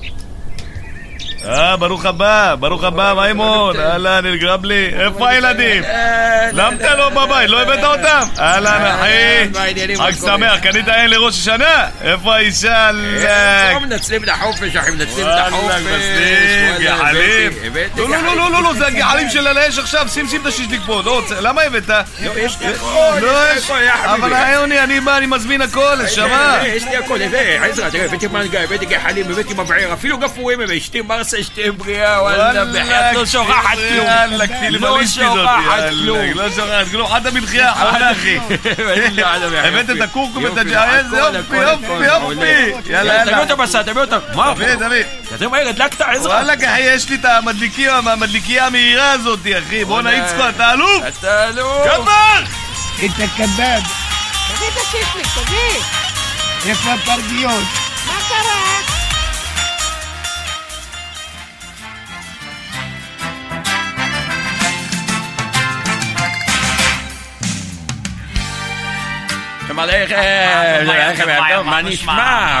[SPEAKER 15] ברוך הבא, מימון, אהלן, אלגרב לי, איפה הילדים? למה אתה לא בבית, לא הבאת אותם? אהלן, אחי, חג שמח, קנית אין לראש השנה? איפה האישה?
[SPEAKER 16] מנצלים את החופש, אחי, מנצלים את החופש.
[SPEAKER 15] גחלים? לא, זה הגחלים של האש עכשיו, שים את השישליק פה, למה הבאת?
[SPEAKER 16] לא, יש לי הכל,
[SPEAKER 15] אבל היוני, אני מזמין הכל, שמה?
[SPEAKER 16] יש לי הכל, עזרא, תראה, הבאתי מנגה, הבאתי גחלים, הבאתי מבעיר, אפילו גפורים, אשתי מרסה, אשתי בריאה, וואלה, בחיית לא שוכחת כלום. לא שוכחת
[SPEAKER 15] כלום, עד המלחייה האחרונה, אחי. הבאת את הקורקום ואת הג'אייז, יופי. יאללה.
[SPEAKER 16] תביא אותו בסד, תביא אותו. מה?
[SPEAKER 15] תביא.
[SPEAKER 16] כזה מהר, הדלקת, עזרא.
[SPEAKER 15] וואלה, אחי, יש לי את המדליקיה המהירה הזאת, אחי. בוא נעיץ כבר, אתה אלוף.
[SPEAKER 16] אתה אלוף.
[SPEAKER 15] כמר!
[SPEAKER 17] את הקבב.
[SPEAKER 18] תביא את השישליק, תביא.
[SPEAKER 17] איפה הפרגיות?
[SPEAKER 18] מה קרה?
[SPEAKER 16] מה נשמע?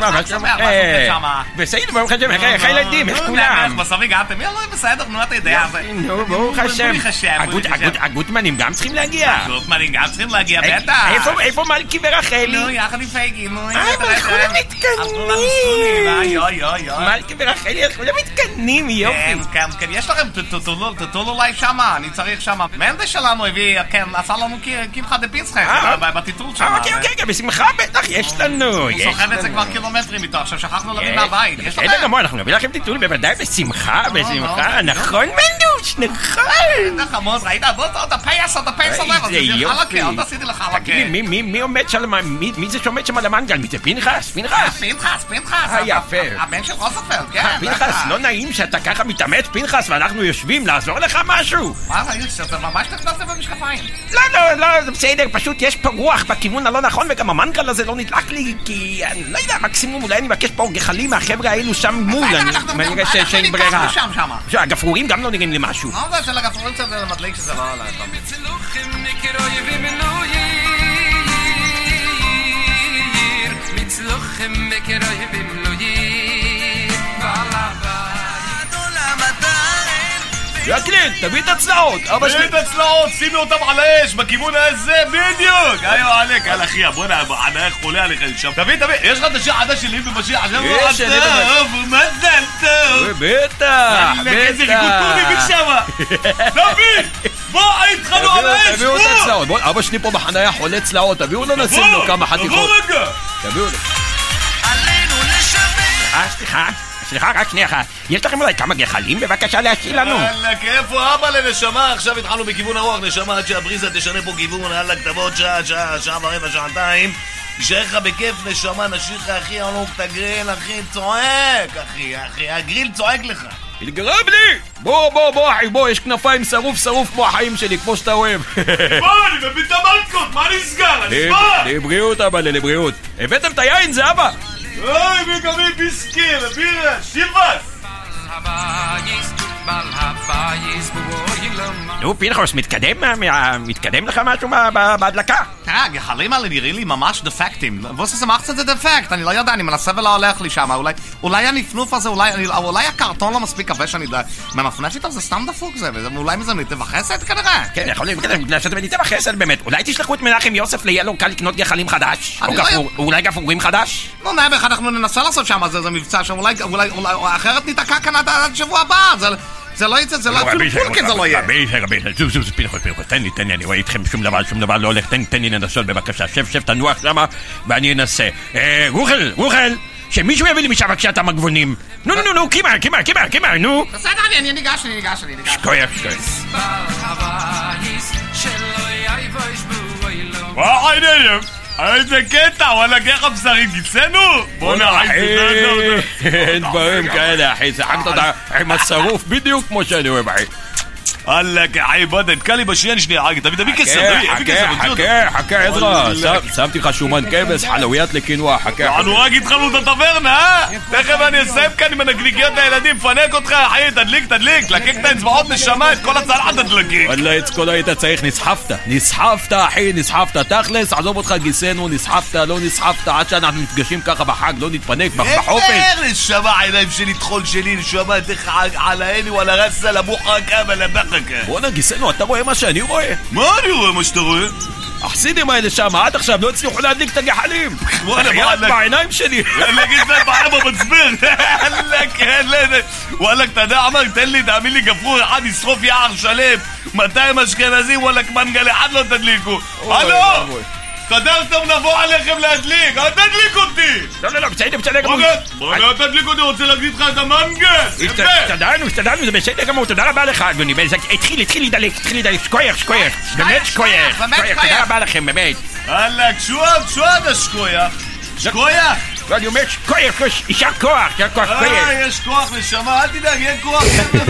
[SPEAKER 16] בסדר, ברוך השם, איך הילדים, איך כולם?
[SPEAKER 15] בסוף הגעתם, בסדר, נו, אתה יודע.
[SPEAKER 16] נו, ברוך השם. הגוטמנים גם צריכים להגיע.
[SPEAKER 15] הגוטמנים גם צריכים להגיע, בטח.
[SPEAKER 16] איפה מלכי ורחלי?
[SPEAKER 15] נו, יחד עם פייגי, נו.
[SPEAKER 16] הם הלכו למתקנים. מלכי ורחלי הלכו למתקנים, יופי.
[SPEAKER 15] כן, יש לכם, תתול אולי שמה, אני צריך שמה. מנדה שלנו הביא, כן, עשה לנו קמחה דפיצחה, בטיטול שמה.
[SPEAKER 16] אוקיי, בשמחה בטח, יש לנו.
[SPEAKER 15] הוא סוחב את זה כבר קילומטרים איתו, עכשיו שכחנו להביא מהבית.
[SPEAKER 16] בסדר גמור, אנחנו נביא לכם טיטול בוודאי בשמחה, נכון מנוש, נכון.
[SPEAKER 15] בטח עמוד, ראית? עוד הפייס עליו, זה חלקה, עוד עשיתי לך חלקה.
[SPEAKER 16] מי עומד שם, מי זה שעומד שם על המנגל? מי זה פנחס?
[SPEAKER 15] פנחס.
[SPEAKER 16] יפה.
[SPEAKER 15] הבן של רוזנפלד, כן.
[SPEAKER 16] פנחס, לא נעים שאתה ככה מתאמץ, פנחס, ואנחנו יושבים לעזור לך משהו.
[SPEAKER 15] מה זה, אתה ממש נכנס במשקפיים.
[SPEAKER 16] לא, זה בסדר, פשוט יש פה רוח בכיוון הלא נכון, וגם המנגל הזה לא נדלק לי, כי אני לא יודע, מקסימום אולי אני מבקש פה גחלים מהחבר'ה האלו שם מול, אני מראה שאין ברירה. הגפרורים גם לא נראים לי משהו.
[SPEAKER 15] לא, זה של הגפרורים קצת מדליק שזה לא עלה.
[SPEAKER 16] יקלין, תביא את הצלעות, אבא שלי.
[SPEAKER 15] תביא את הצלעות, שימי אותם על האש, בכיוון הזה, בדיוק. היו עליק, על אחי, בוא נענה, חולה עליך שם. תביא, יש לך את השיר עדה שלי בבשיר,
[SPEAKER 16] יש, אני
[SPEAKER 15] מזל טוב.
[SPEAKER 16] בטח.
[SPEAKER 15] איזה ריקוד קורמי בשמה. תביא, בוא, התחלנו על האש,
[SPEAKER 16] תביאו את הצלעות, בוא, אבא שלי פה בחניה חולה צלעות, תביאו לו נשים לו כמה חתיכות.
[SPEAKER 15] תבוא רגע.
[SPEAKER 16] תביאו לו. עלינו לשמר. סליחה, רק שנייה אחת. יש לכם אולי כמה גחלים? בבקשה להשאיל לנו.
[SPEAKER 15] אלק, איפה אבא לנשמה? עכשיו התחלנו בכיוון הרוח, נשמה, עד שהבריזה תשנה פה כיוון. אלק, תבוא עוד שעה ורבע, שעתיים. תישאר לך בכיף, נשמה, נשאיר לך, אחי, אלוק, את הגריל, אחי, צועק, אחי, הגריל צועק לך.
[SPEAKER 16] תגרב לי! בוא, אחי, בוא, יש כנפיים שרוף כמו החיים שלי, כמו שאתה אוהב.
[SPEAKER 15] בוא, אני מבין את המלכות, מה נסגר? אני אשמע!
[SPEAKER 16] לבריאות, אבא, לבריאות. הבאתם את היין, זה אבא.
[SPEAKER 15] אוי, מגמי ביסקי, לבירה, שיבס!
[SPEAKER 16] נו, פנחס, מתקדם לך משהו בהדלקה?
[SPEAKER 15] הגחלים האלה נראים לי ממש דפקטים. ווסס אמרת את זה דפקט, אני לא יודע, אני מנסה ולא הולך לי שם. אולי הנפנוף הזה, אולי הקרטון לא מספיק כבד שאני מנפנף איתו, זה סתם דפוק זה, ואולי מזה ניתב חסד כנראה.
[SPEAKER 16] כן, יכול להיות, בגלל שאתם ניתב חסד באמת. אולי תשלחו את מנחם יוסף ליהיה לו קל לקנות גחלים חדש? או אולי גפרורים חדש?
[SPEAKER 15] נו, נעבך, אנחנו ננסה לעשות שם, זה מבצע שם, אולי אחרת ניתקע כאן עד שבוע הבא, זה לא יצא, זה לא אפילו פולקן, זה לא יהיה.
[SPEAKER 16] פנחס, תן לי, אני רואה איתכם שום דבר לא הולך, תן לי לנסות בבקשה, שב, תנוח שמה, ואני אנסה. רוחל, שמישהו יביא לי משם בבקשה את המגבונים. נו, קימר, נו.
[SPEAKER 15] בסדר, אני ניגש.
[SPEAKER 16] שכוייך.
[SPEAKER 15] וואי, איזה קטע, וואלה גחה בשרים, גיצנו? בוא נעיד,
[SPEAKER 16] אין דברים כאלה, אחי, שחקת אותה עם השרוף בדיוק כמו שאני אוהב, אחי.
[SPEAKER 15] אללה, כעיבד, תקע לי בשנייה שנייה, תביא כסף,
[SPEAKER 16] חכה, עזרא, שמתי לך שומן כבש, חלוויית לקינוח, חכה.
[SPEAKER 15] אנחנו רק התחלנו את הטברנה, תכף אני אסיים כאן עם הנקניקיות לילדים, פנק אותך, אחי, תדליק, לקק את האצבעות נשמה, את כל הצלחת תדלקיק.
[SPEAKER 16] וואלה, את כל היית צריך, נסחפת, אחי, תכלס, עזוב אותך גיסנו, לא נסחפת, עד שאנחנו נפגשים ככה בחג, לא נתפנק, בחופש.
[SPEAKER 15] איך נשמה, העיניים שלי, תחול שלי, נשמה, תך עלייני, וואלה רסה, לבוחקה ולבחקה.
[SPEAKER 16] בואנה, גיסנו, אתה רואה מה שאני רואה?
[SPEAKER 15] מה אני רואה מה שאתה רואה?
[SPEAKER 16] החסידים האלה שם, עד עכשיו לא הצליחו להדליק את הגחלים. חייאת בעיניים שלי.
[SPEAKER 15] נגיד זה בעיה במצביר. וואלק, אתה יודע מה? תאמין לי, גפרור אחד ישרוף יער שלם. 200 אשכנזים, וואלק, מנגל אחד לא תדליקו. הלו! תדרתם נבוא עליכם להדליק, אל תדליק אותי!
[SPEAKER 16] לא, בסדר.
[SPEAKER 15] בוא לא תדליק אותי, רוצה להגיד לך את המנגל!
[SPEAKER 16] השתדלנו, זה בסדר גמור, תודה רבה לך, אדוני. התחיל להידלק, שקוייך. באמת שקוייך. תודה רבה לכם, באמת.
[SPEAKER 15] אללה, קשועד שקוייך.
[SPEAKER 16] אני אומר שקוייך, יישר כוח,
[SPEAKER 15] יש כוח נשמה, אל תדאג, יהיה כוח.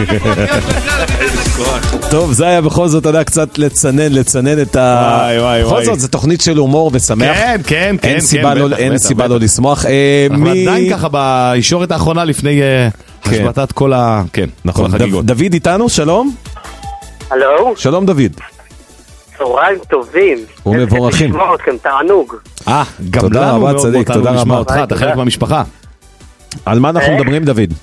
[SPEAKER 4] טוב, זה היה בכל זאת, אתה יודע, קצת לצנן את ה... בכל זאת, זה תוכנית של הומור ושמח.
[SPEAKER 5] כן.
[SPEAKER 4] אין סיבה לא לשמוח.
[SPEAKER 5] אנחנו עדיין ככה בישורת האחרונה לפני השבטת כל ה... כן,
[SPEAKER 4] נכון. דוד איתנו, שלום.
[SPEAKER 19] הלו.
[SPEAKER 4] שלום דוד.
[SPEAKER 19] צהריים טובים.
[SPEAKER 4] ומבורכים.
[SPEAKER 19] לשמוע אתכם, תענוג.
[SPEAKER 5] גם לנו מאוד באותנו לשמוע אותך, אתה חלק מהמשפחה.
[SPEAKER 4] על מה אנחנו מדברים דוד?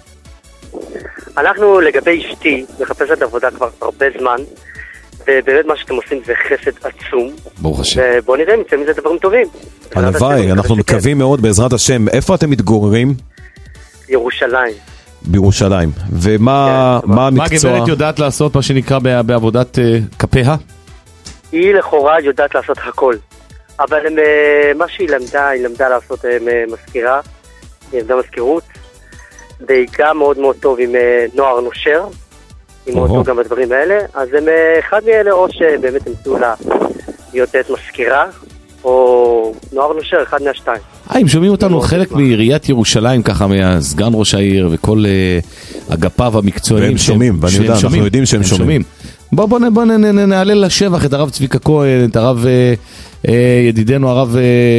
[SPEAKER 19] אנחנו לגבי אשתי מחפשת עבודה כבר הרבה זמן, ובאמת מה שאתם עושים זה חסד עצום.
[SPEAKER 5] ברוך השם.
[SPEAKER 19] ובוא נראה אם יצא מזה דברים טובים.
[SPEAKER 4] הלוואי, אנחנו מקווים מאוד בעזרת השם. איפה אתם מתגוררים?
[SPEAKER 19] ירושלים.
[SPEAKER 4] בירושלים. ומה המקצוע?
[SPEAKER 5] מה הגברת יודעת לעשות מה שנקרא בעבודת כפיה?
[SPEAKER 19] היא לכאורה יודעת לעשות הכל, אבל מה שהיא למדה לעשות מזכירה, היא למדה מזכירות, והיא גם מאוד מאוד טוב עם נוער נושר, היא מאוד טוב גם בדברים האלה, אז הם אחד מאלה או שבאמת ימצאו לה להיות מזכירה, או נוער נושר, אחד מהשתיים.
[SPEAKER 5] אם שומעים אותנו חלק מעיריית ירושלים, ככה מהסגן ראש העיר וכל אגפיו המקצועיים.
[SPEAKER 4] והם שומעים, ואני יודע, אנחנו יודעים שהם שומעים.
[SPEAKER 5] בוא נעלה לשבח את הרב צביקה כהן, את הרב ידידנו הרב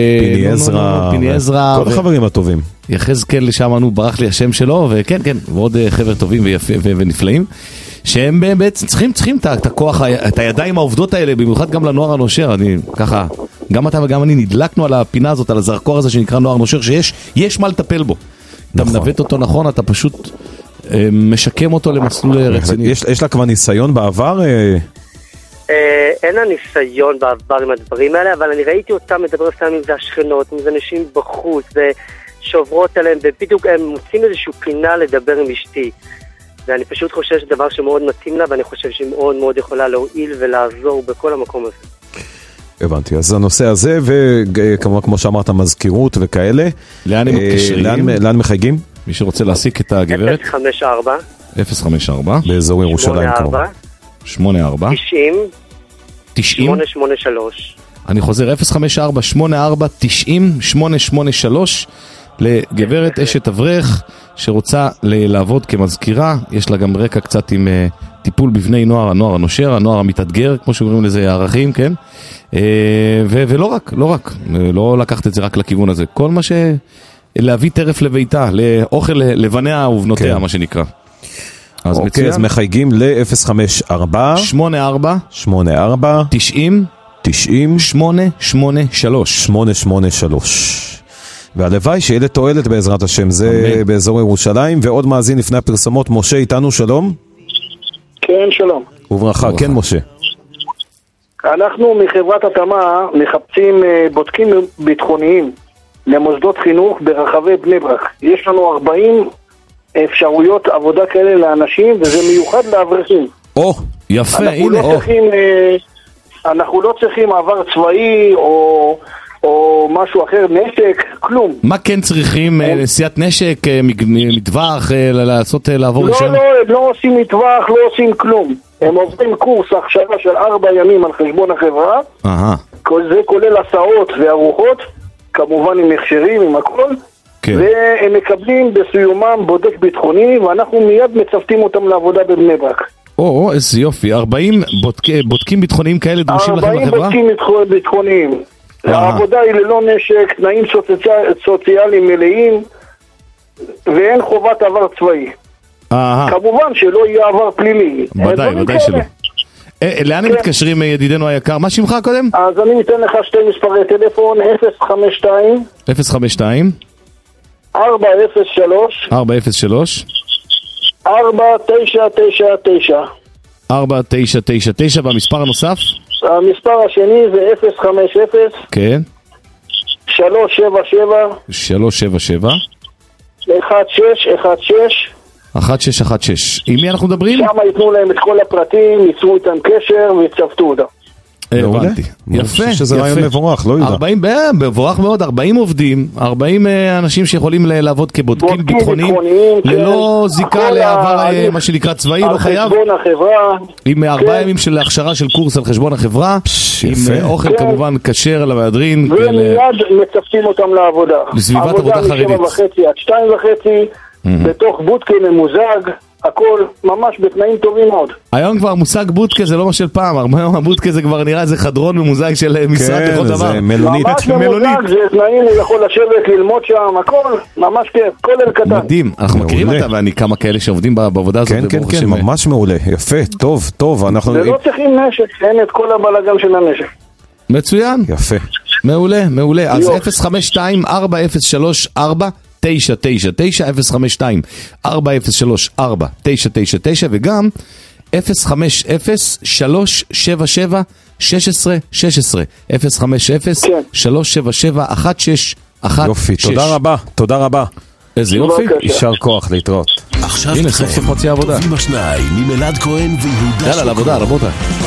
[SPEAKER 5] פיני עזרא.
[SPEAKER 4] כל החברים הטובים.
[SPEAKER 5] יחזקאל לשם, ברח לי השם שלו, וכן, ועוד חבר טובים ונפלאים. שהם בעצם צריכים את הכוח, את הידיים העובדות האלה, במיוחד גם לנוער הנושר. אני ככה, גם אתה וגם אני נדלקנו על הפינה הזאת, על הזרקור הזה שנקרא נוער נושר, שיש מה לטפל בו. אתה מנווט אותו נכון, אתה פשוט משקם אותו למסלול רציני.
[SPEAKER 4] יש לה כבר ניסיון בעבר?
[SPEAKER 19] אין לה ניסיון בעבר עם הדברים האלה, אבל אני ראיתי אותם מדבר סתם עם זה השכנות, עם זה נשים בחוץ, ושוברות עליהם, ובדיוק הם מוצאים איזושהי פינה לדבר עם אשתי. ואני פשוט חושב שזה דבר שמאוד מתאים לה, ואני חושב שהיא מאוד מאוד יכולה להועיל ולעזור בכל המקום הזה.
[SPEAKER 4] הבנתי, אז הנושא הזה, וכמובן כמו שאמרת, מזכירות וכאלה.
[SPEAKER 5] לאן הם מתקשרים?
[SPEAKER 4] לאן מחייגים?
[SPEAKER 5] מי שרוצה להסיק את הגברת? 054
[SPEAKER 4] באזור ירושלים כמו
[SPEAKER 5] 84 90
[SPEAKER 19] 883.
[SPEAKER 5] אני חוזר 054 84 90 883 לגברת אשת אברך שרוצה לעבוד כמזכירה. יש לה גם רקע קצת עם טיפול בבני נוער, הנוער הנושר, הנוער המתאתגר, כמו שקוראים לזה ערכים, כן? ולא רק, לא לקחת את זה רק לכיוון הזה. כל מה להביא טרף לביתה, לאוכל לבניה ובנותיה, מה שנקרא.
[SPEAKER 4] אוקיי, אז מחייגים ל-054 84 90 883 והלוואי שיהיה לתועלת בעזרת השם. זה באזור ירושלים. ועוד מאזין לפני הפרסומות, משה איתנו, שלום.
[SPEAKER 20] כן, שלום.
[SPEAKER 4] וברכה, כן משה.
[SPEAKER 20] אנחנו מחברת התאמה מחפשים בודקים ביטחוניים למוסדות חינוך ברחבי בני ברק. יש לנו 40 אפשרויות עבודה כאלה לאנשים, וזה מיוחד לאברכים.
[SPEAKER 5] יפה,
[SPEAKER 20] הנה. אנחנו לא צריכים עבר צבאי או משהו אחר, נשק, כלום.
[SPEAKER 5] מה כן צריכים? נשיאת נשק, מטווח, לעבור ראשון?
[SPEAKER 20] לא, הם לא עושים מטווח, לא עושים כלום. הם עוברים קורס הכשרה של 4 ימים על חשבון החברה. זה כולל הסעות וארוחות, כמובן עם הכשרים, עם הכל. והם מקבלים בסיומם בודק ביטחוני, ואנחנו מיד מצוותים אותם לעבודה בבני ברק.
[SPEAKER 5] איזה יופי, 40 בודקים ביטחוניים כאלה דרושים לכם בחברה?
[SPEAKER 20] 40 בודקים ביטחוניים. העבודה היא ללא נשק, תנאים סוציאליים מלאים, ואין חובת עבר צבאי. כמובן שלא יהיה עבר פלילי.
[SPEAKER 5] ודאי שלא. לאן הם מתקשרים ידידנו היקר? מה שמך קודם?
[SPEAKER 20] אז אני אתן לך שתי מספרי טלפון, 052 403 4999
[SPEAKER 5] 4999, והמספר הנוסף?
[SPEAKER 20] המספר השני זה 050
[SPEAKER 5] כן
[SPEAKER 20] 377
[SPEAKER 5] 1616 עם מי אנחנו מדברים?
[SPEAKER 20] שם ייתנו להם את כל הפרטים, ייצרו איתם קשר ויצוותו אותם.
[SPEAKER 5] הבנתי. יפה,
[SPEAKER 4] שזה רעיון מבורך, לא יודע.
[SPEAKER 5] 40, מבורך מאוד, 40 עובדים, 40 אנשים שיכולים לעבוד כבודקים ביטחוניים, ללא זיקה לעבר מה שנקרא צבאי, לא חייב.
[SPEAKER 20] על חשבון החברה.
[SPEAKER 5] עם 4 ימים של הכשרה של קורס על חשבון החברה, עם אוכל כמובן כשר על המהדרין.
[SPEAKER 20] ומיד מצפים אותם לעבודה.
[SPEAKER 5] לסביבת עבודה חרדית.
[SPEAKER 20] עבודה מ-7:30 עד 2:30, בתוך בודקה ממוזג. הכל ממש בתנאים טובים מאוד.
[SPEAKER 5] היום כבר מושג בודקה זה לא מה של פעם, הבודקה זה כבר נראה איזה חדרון ממוזג של משרד לכל דבר.
[SPEAKER 4] מלונית.
[SPEAKER 20] ממש ממוזג, זה תנאים, הוא יכול לשבת, ללמוד שם, הכל, ממש כיף, כולל קטן.
[SPEAKER 5] מדהים, אנחנו מכירים אותה ואני כמה כאלה שעובדים בעבודה הזאת.
[SPEAKER 4] כן, ממש מעולה, יפה, טוב.
[SPEAKER 20] ולא צריכים נשק, אין את כל הבלגן של הנשק.
[SPEAKER 5] מצוין.
[SPEAKER 4] יפה.
[SPEAKER 5] מעולה. אז 052-403-4999 052-403-4999 וגם 050-377-1616 050-377-1616
[SPEAKER 4] יופי, תודה רבה.
[SPEAKER 5] איזה יופי.
[SPEAKER 4] יישר כוח, להתראות.
[SPEAKER 12] עכשיו
[SPEAKER 5] הנה סוף סוף מוציא עבודה.
[SPEAKER 12] טובים השניים ממלעד כהן ויהודה
[SPEAKER 5] יאללה, לעבודה, רבותה.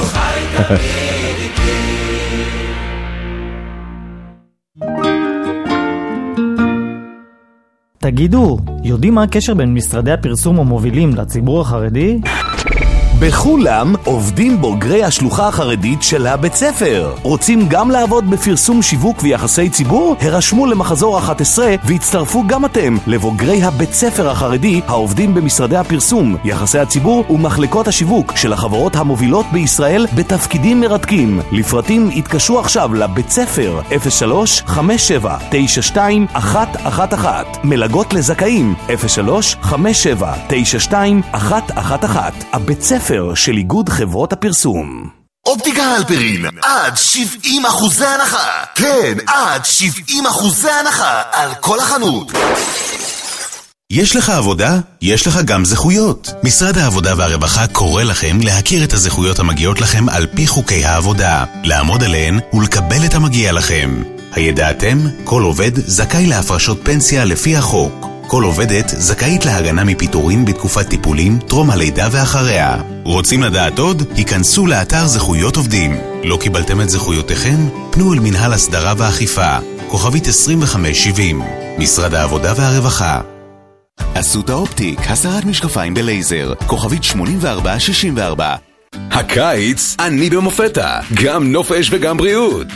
[SPEAKER 21] תגידו, יודעים מה הקשר בין משרדי הפרסום המובילים לציבור החרדי?
[SPEAKER 12] בכולם עובדים בוגרי השלוחה החרדית של הבית ספר. רוצים גם לעבוד בפרסום שיווק ויחסי ציבור? הרשמו למחזור 11 והצטרפו גם אתם לבוגרי הבית ספר החרדי העובדים במשרדי הפרסום, יחסי הציבור ומחלקות השיווק של החברות המובילות בישראל בתפקידים מרתקים. לפרטים התקשרו עכשיו לבית ספר 03-57-92-111. מלגות לזכאים 03-57-92-111. הבית ספר של איגוד חברות הפרסום.
[SPEAKER 10] אופטיקה הלפרין, עד 70% הנחה. כן, עד 70% הנחה על כל החנות. יש לך עבודה? יש לך גם זכויות. משרד העבודה והרווחה קורא לכם להכיר את הזכויות המגיעות לכם על פי חוקי העבודה, לעמוד עליהן ולקבל את המגיע לכם. הידעתם? כל עובד זכאי להפרשות פנסיה לפי החוק. כל עובדת זכאית להגנה מפיטורים בתקופת טיפולים, טרום הלידה ואחריה. רוצים לדעת עוד? היכנסו לאתר זכויות עובדים. לא קיבלתם את זכויותיכם? פנו אל מנהל הסדרה ואכיפה, כוכבית 2570, משרד העבודה והרווחה. אסותא אופטיק, הסרת משקפיים בלייזר, כוכבית 8464. הקיץ אני במופתה, גם נופש וגם בריאות.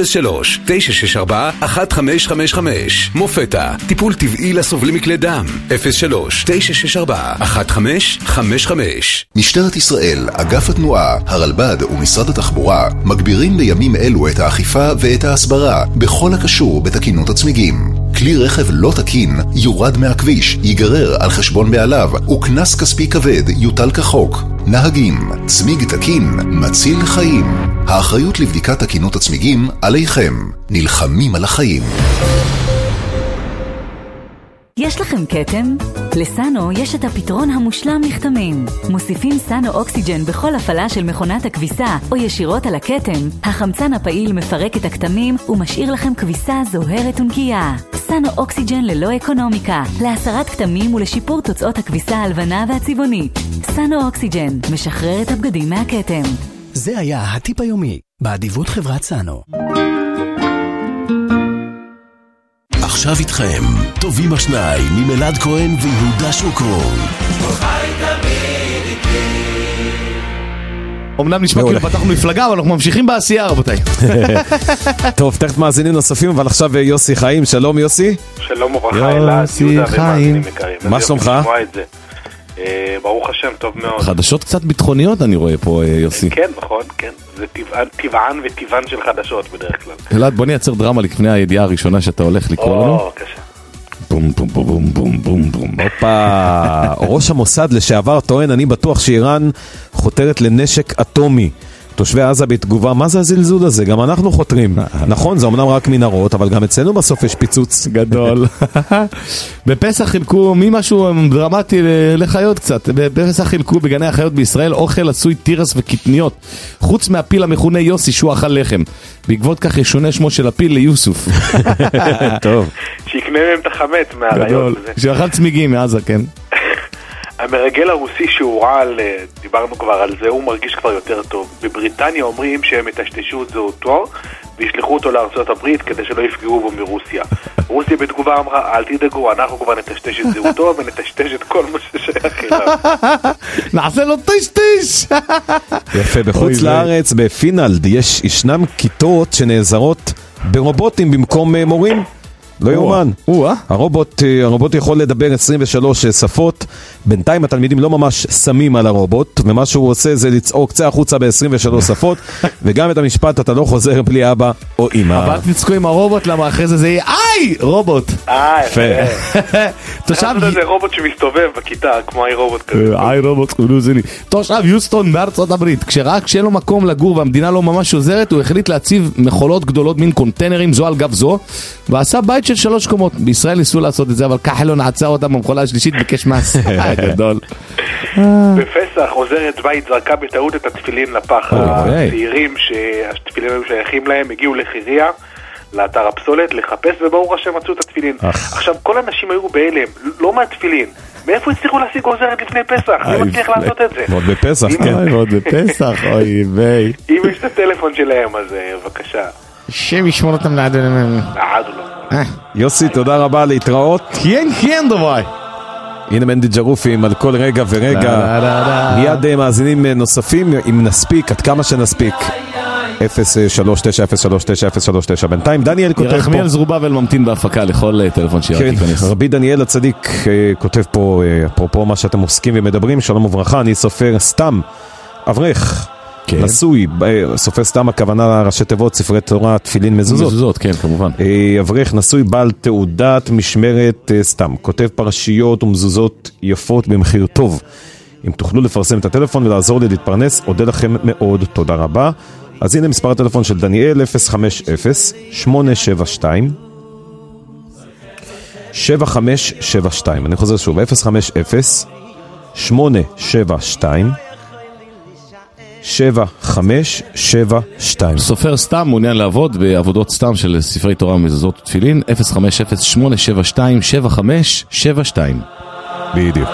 [SPEAKER 10] 03-964-1555 מופתה, טיפול טבעי לסובלים מכלי דם. 03-964-1555. משטרת ישראל, אגף התנועה, הרלב"ד ומשרד התחבורה מגבירים בימים אלו את האכיפה ואת ההסברה בכל הקשור בתקינות הצמיגים. כלי רכב לא תקין יורד מהכביש, ייגרר על חשבון בעליו, וכנס כספי כבד יוטל כחוק. נהגים, צמיג תקין מציל חיים. האחריות לבדיקת תקינות הצמיגים עליכם. נלחמים על החיים.
[SPEAKER 22] יש לכם קטם? לסאנו יש את הפתרון המושלם לכתמים. מוסיפים סאנו אוקסיג'ן בכל הפעלה של מכונת הכביסה או ישירות על הקטם. החמצן הפעיל מפרק את הכתמים ומשאיר לכם כביסה זוהרת ונקייה. סאנו אוקסיג'ן ללא אקונומיקה, להסרת כתמים ולשיפור תוצאות הכביסה הלבנה והצבעונית. סאנו אוקסיג'ן משחרר את הבגדים מהקטם.
[SPEAKER 23] זה היה הטיפ היומי באדיבות חברת סאנו.
[SPEAKER 12] עכשיו איתכם, טובים השניים ממלעד כהן ויהודה שוקרון.
[SPEAKER 5] אמנם נשמע כאילו פתחנו מפלגה, אבל אנחנו ממשיכים בעשייה, רבותיי.
[SPEAKER 4] טוב, תכף מאזינים נוספים, אבל עכשיו יוסי חיים. שלום יוסי.
[SPEAKER 24] שלום וברכה, אלעד, יהודה ומאזינים יקרים.
[SPEAKER 4] מה שלומך?
[SPEAKER 2] ברוך השם, טוב מאוד.
[SPEAKER 5] חדשות קצת ביטחוניות אני רואה פה, יוסי.
[SPEAKER 2] כן, נכון, כן. זה טבען וטבען של חדשות בדרך כלל.
[SPEAKER 5] אלעד, בוא נייצר דרמה לפני הידיעה הראשונה שאתה הולך לקרוא לנו.
[SPEAKER 2] קשה.
[SPEAKER 4] בום בום בום בום בום בום. הופה. ראש המוסד לשעבר טוען, אני בטוח שאיראן חותרת לנשק אטומי. תושבי עזה בתגובה, מה זה הזלזול הזה? גם אנחנו חותרים. נכון, זה אמנם רק מנהרות, אבל גם אצלנו בסוף יש פיצוץ
[SPEAKER 5] גדול. בפסח חילקו ממשהו דרמטי לחיות קצת. בפסח חילקו בגני החיות בישראל אוכל עשוי תירס וקטניות. חוץ מהפיל המכונה יוסי שהוא אכל לחם. בעקבות כך ישונה שמו של הפיל ליוסוף.
[SPEAKER 4] טוב.
[SPEAKER 2] שיקנה מהם את החמץ מהרעיון הזה.
[SPEAKER 5] שאכל צמיגים מעזה, כן.
[SPEAKER 2] המרגל הרוסי שהורעל, דיברנו כבר על זה, הוא מרגיש כבר יותר טוב. בבריטניה אומרים שהם יטשטשו את זהותו וישלחו אותו לארצות הברית כדי שלא יפגעו בו מרוסיה. רוסיה בתגובה אמרה, אל תדאגו, אנחנו כבר נטשטש את זהותו ונטשטש את כל מה ששייך אליו.
[SPEAKER 5] נעשה לו טשטש!
[SPEAKER 4] יפה, בחוץ לארץ, בפינלד, ישנם כיתות שנעזרות ברובוטים במקום מורים. לא יאומן. הרובוט יכול לדבר 23 שפות. בינתיים התלמידים לא ממש שמים על הרובוט, ומה שהוא עושה זה לצעוק צא החוצה ב-23 שפות, וגם את המשפט אתה לא חוזר בלי אבא או אמא.
[SPEAKER 5] אבל תצקו עם הרובוט, למה אחרי זה יהיה איי רובוט.
[SPEAKER 2] תושב זה רובוט שמסתובב בכיתה כמו איי רובוט כזה.
[SPEAKER 5] איי רובוט, תושב יוסטון בארצות הברית, כשראה כשאין לו מקום לגור והמדינה לא ממש עוזרת, הוא החליט להציב מכולות גדולות מן קונטיינרים זו על גב זו, ועשה בית של 3 קומות. בישראל ניסו לעשות את זה, אבל כחלון עצר אותם במכולה השלישית בקש מס. גדול.
[SPEAKER 2] בפסח עוזרת בית זרקה בטעות את התפילין לפח. הצעירים שהתפילין היו שייכים להם הגיעו לחיריה, לאתר הפסולת, לחפש, וברוך השם מצאו את התפילין. עכשיו כל האנשים היו בהלם, לא מהתפילין. מאיפה הצליחו להשיג עוזרת לפני פסח? מי מצליח לעשות את זה?
[SPEAKER 4] מאוד בפסח, כן.
[SPEAKER 5] מאוד בפסח, אוי ביי.
[SPEAKER 2] אם יש את הטלפון שלהם, אז בבקשה.
[SPEAKER 5] שם ישמור אותם לעד ולמם.
[SPEAKER 2] לעד לא.
[SPEAKER 4] יוסי, תודה רבה, להתראות.
[SPEAKER 5] כן דווי.
[SPEAKER 4] הנה מנדי ג'רופים על כל רגע ורגע. מיד מאזינים נוספים, אם נספיק, עד כמה שנספיק. 039-039-039. בינתיים דניאל כותב פה.
[SPEAKER 5] ירחמיאל זרובבל ממתין בהפקה לכל טלפון שירה תיכנס.
[SPEAKER 4] רבי דניאל הצדיק כותב פה, אפרופו מה שאתם עוסקים ומדברים, שלום וברכה, אני סופר סתם, אברך. נשוי, סופר סתם הכוונה ראשי תיבות, ספרי תורה, תפילין מזוזות.
[SPEAKER 5] מזוזות, כן, כמובן.
[SPEAKER 4] אברך נשוי בעל תעודת משמרת סתם, כותב פרשיות ומזוזות יפות במחיר טוב. אם תוכלו לפרסם את הטלפון ולעזור לי להתפרנס, אודה לכם מאוד, תודה רבה. אז הנה מספר הטלפון של דניאל, 050-872-7572. אני חוזר שוב, 050-872-7572.
[SPEAKER 5] סופר סתם מעוניין לעבוד בעבודות סתם של ספרי תורה ומזוזות ותפילין, 050-872-7572.
[SPEAKER 4] בדיוק.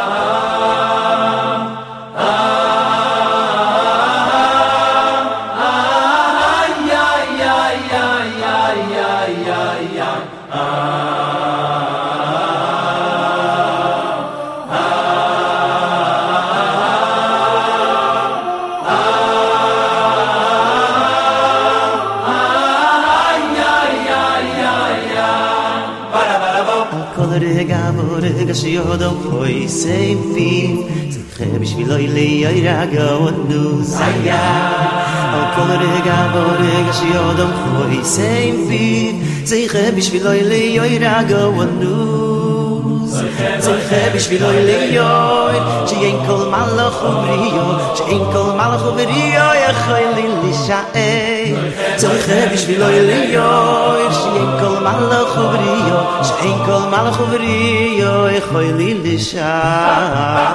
[SPEAKER 3] שיודו חוי סייפים צריכה בשבילו לירגע ונוזיה על כל רגע ורגע שיודו חוי סייפים צריכה בשבילו לירגע ונוז צריכה בשבילו לירגע שאין כל מלך ובריאו שאין כל מלך ובריאו יכול להישאר צריכה בשבילו לירגע שאין כל מלך ובריאו שאין כל מלך ובריאו יכול להישאר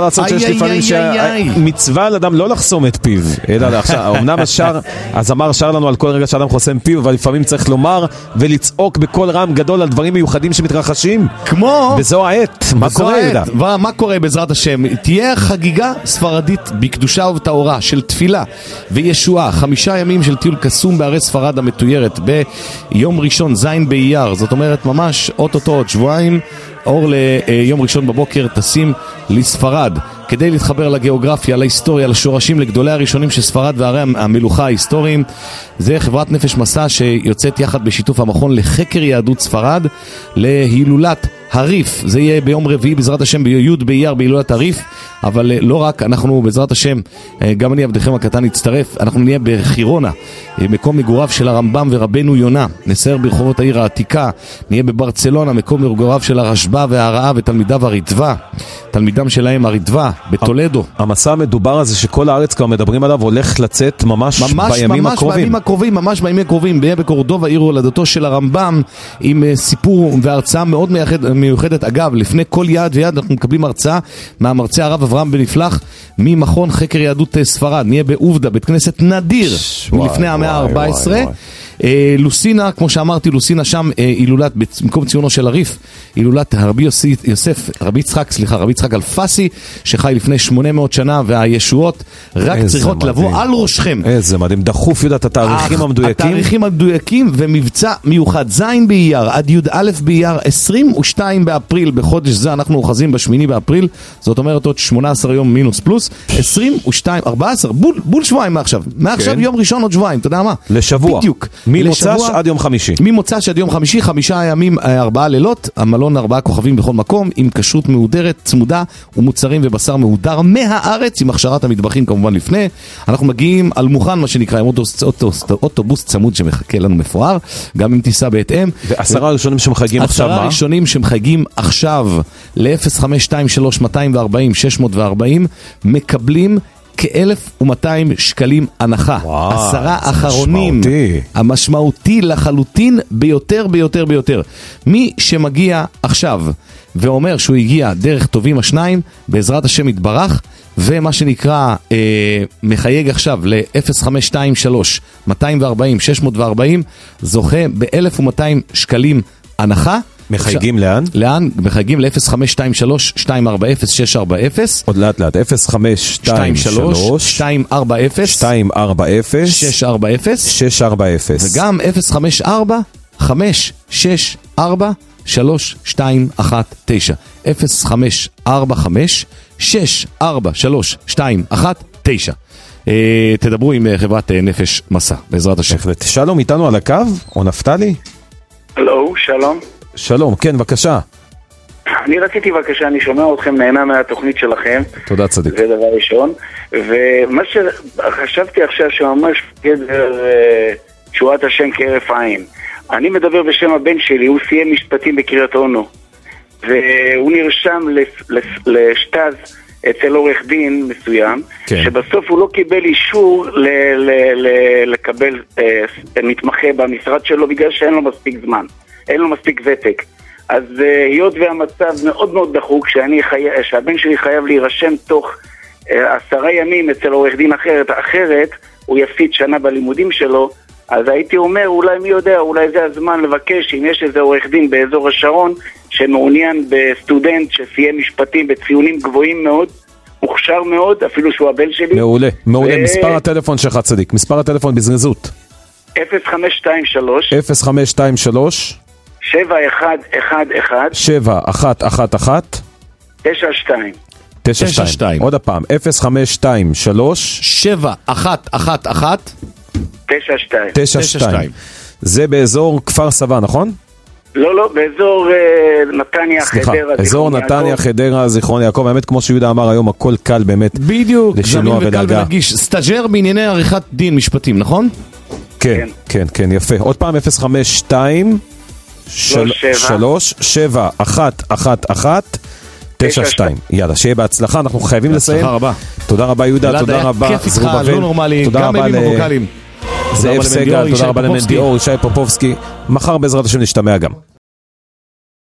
[SPEAKER 4] לעשות שיש לפעמים שמצווה על אדם לא לחסום את פיו, אלא אמנם השאר, אז אמר שר לנו על כל רגע שאדם חוסם פיו, אבל לפעמים צריך לומר ולצעוק בכל רם גדול על דברים מיוחדים שמתרחשים.
[SPEAKER 5] כמו...
[SPEAKER 4] וזו העת. מה קורה, יהודה?
[SPEAKER 5] מה קורה בעזרת השם? תהיה חגיגה ספרדית בקדושה ובטהרה של תפילה וישועה, 5 ימים של טיול קסום בערי ספרד המתוירת ביום ראשון זין באייר, זאת אומרת ממש אוטוטו עוד שבועיים, אור ליום ראשון בבוקר טסים לספרד כדי להתחבר לגיאוגרפיה, להיסטוריה, לשורשים, לגדולי הראשונים של ספרד וערי המלוכה ההיסטוריים. זה חברת נפש מסע שיוצאת יחד בשיתוף המכון לחקר יהדות ספרד להילולת הריף. זה יהיה ביום רביעי בעזרת השם בי' באייר בהילולת הריף, אבל לא רק, אנחנו בעזרת השם, גם אני עבדכם הקטן נצטרף, אנחנו נהיה בחירונה, מקום מגוריו של הרמב"ם ורבנו יונה, נסייר ברחובות העיר העתיקה, נהיה בברצלונה, מקום מגוריו של הרשב"א והרעה ותלמידיו הריטב"א, תלמידם שלהם הריטב"א, בטולדו.
[SPEAKER 4] המסע המדובר הזה שכל הארץ כבר מדברים עליו הולך לצאת ממש בימים הקרובים.
[SPEAKER 5] ממש בימים הקרובים, נהיה בקורדובה, עיר הולדתו של הרמב"ם, עם סיפור והרצאה מאוד מיוחדת. אגב, לפני כל יעד ויעד אנחנו מקבלים הרצאה מהמרצה הרב אברהם בן יפלח ממכון חקר יהדות ספרד. נהיה בעובדה, בית כנסת נדיר מלפני המאה ה-14. לוסינה, כמו שאמרתי, לוסינה שם הילולת, במקום ציונו של הריף, הילולת רבי יצחק אלפסי, שחי לפני 800 שנה, והישועות רק צריכות לבוא על ראשכם.
[SPEAKER 4] איזה מדהים, דחוף יודעת התאריכים המדויקים.
[SPEAKER 5] התאריכים המדויקים, ומבצע מיוחד, זין באייר עד י"א באייר, 22 באפריל, בחודש זה אנחנו אוחזים ב8 באפריל, זאת אומרת עוד 18 יום מינוס פלוס, 22, 14, בול שבועיים מעכשיו יום ראשון עוד שבועיים, אתה יודע מה?
[SPEAKER 4] לשבוע.
[SPEAKER 5] בדיוק.
[SPEAKER 4] ממוצ"ש עד יום חמישי.
[SPEAKER 5] ממוצ"ש עד יום חמישי, 5 ימים, 4 לילות, המלון 4 כוכבים בכל מקום, עם כשרות מהודרת, צמודה, ומוצרים ובשר מהודר מהארץ, עם הכשרת המטבחים כמובן לפני. אנחנו מגיעים על מוכן, מה שנקרא, עם אוטובוס צמוד שמחכה לנו מפואר, גם עם טיסה בהתאם.
[SPEAKER 4] ו10 הראשונים שמחייגים עכשיו מה?
[SPEAKER 5] 10 הראשונים שמחייגים עכשיו ל-0523-240-640 מקבלים כ1,200 שקלים הנחה. 10 האחרונים, המשמעותי לחלוטין ביותר. מי שמגיע עכשיו ואומר שהוא הגיע דרך טובים השניים, בעזרת השם יתברך, ומה שנקרא מחייג עכשיו ל-0523-240-640, זוכה ב1,200 שקלים הנחה.
[SPEAKER 4] מחייגים לאן?
[SPEAKER 5] מחייגים ל-0523-240-640.
[SPEAKER 4] עוד לאט, 0523-240-640.
[SPEAKER 5] וגם 054-564-3219. 054-564-3219. תדברו עם חברת נפש מסע, בעזרת השם.
[SPEAKER 4] שלום, איתנו על הקו? או נפתלי?
[SPEAKER 6] הלו, שלום.
[SPEAKER 4] שלום, כן, בבקשה.
[SPEAKER 6] אני רציתי בבקשה, אני שומע אתכם, נהנה מהתוכנית שלכם.
[SPEAKER 4] תודה צדיק.
[SPEAKER 6] זה דבר ראשון. ומה שחשבתי עכשיו שממש גדר תשועת השם כהרף עין. אני מדבר בשם הבן שלי, הוא סיים משפטים בקריית אונו. והוא נרשם לשטז אצל עורך דין מסוים, כן. שבסוף הוא לא קיבל אישור לקבל מתמחה במשרד שלו בגלל שאין לו מספיק זמן. אין לו מספיק ותק. אז היות והמצב מאוד מאוד דחוק, שהבן שלי חייב להירשם תוך 10 ימים אצל עורך דין אחרת, הוא יפסיד שנה בלימודים שלו, אז הייתי אומר, אולי מי יודע, אולי זה הזמן לבקש, אם יש איזה עורך דין באזור השרון, שמעוניין בסטודנט שסיים משפטים בציונים גבוהים מאוד, מוכשר מאוד, אפילו שהוא הבן שלי.
[SPEAKER 4] מעולה, מעולה. מספר הטלפון שלך צדיק, מספר הטלפון בזריזות.
[SPEAKER 6] 0523
[SPEAKER 4] 7111 92. עוד הפעם, 0523
[SPEAKER 5] 7111
[SPEAKER 4] 92. זה באזור כפר סבא, נכון?
[SPEAKER 6] לא, באזור נתניה, חדרה.
[SPEAKER 4] אזור נתניה, חדרה, זיכרון יעקב. האמת, כמו שיהודה אמר היום, הכל קל באמת.
[SPEAKER 5] בדיוק, זמין וקל ונגיש. סטאג'ר בענייני עריכת דין משפטים, נכון?
[SPEAKER 4] כן, יפה. עוד פעם, 052 7111 92. יאללה, שיהיה בהצלחה, אנחנו חייבים לסיים. תודה רבה יהודה, תודה רבה
[SPEAKER 5] זרובבל,
[SPEAKER 4] תודה רבה זאב סגל, תודה רבה למנדי אור, ישי פופובסקי. מחר בעזרת השם נשתמע גם.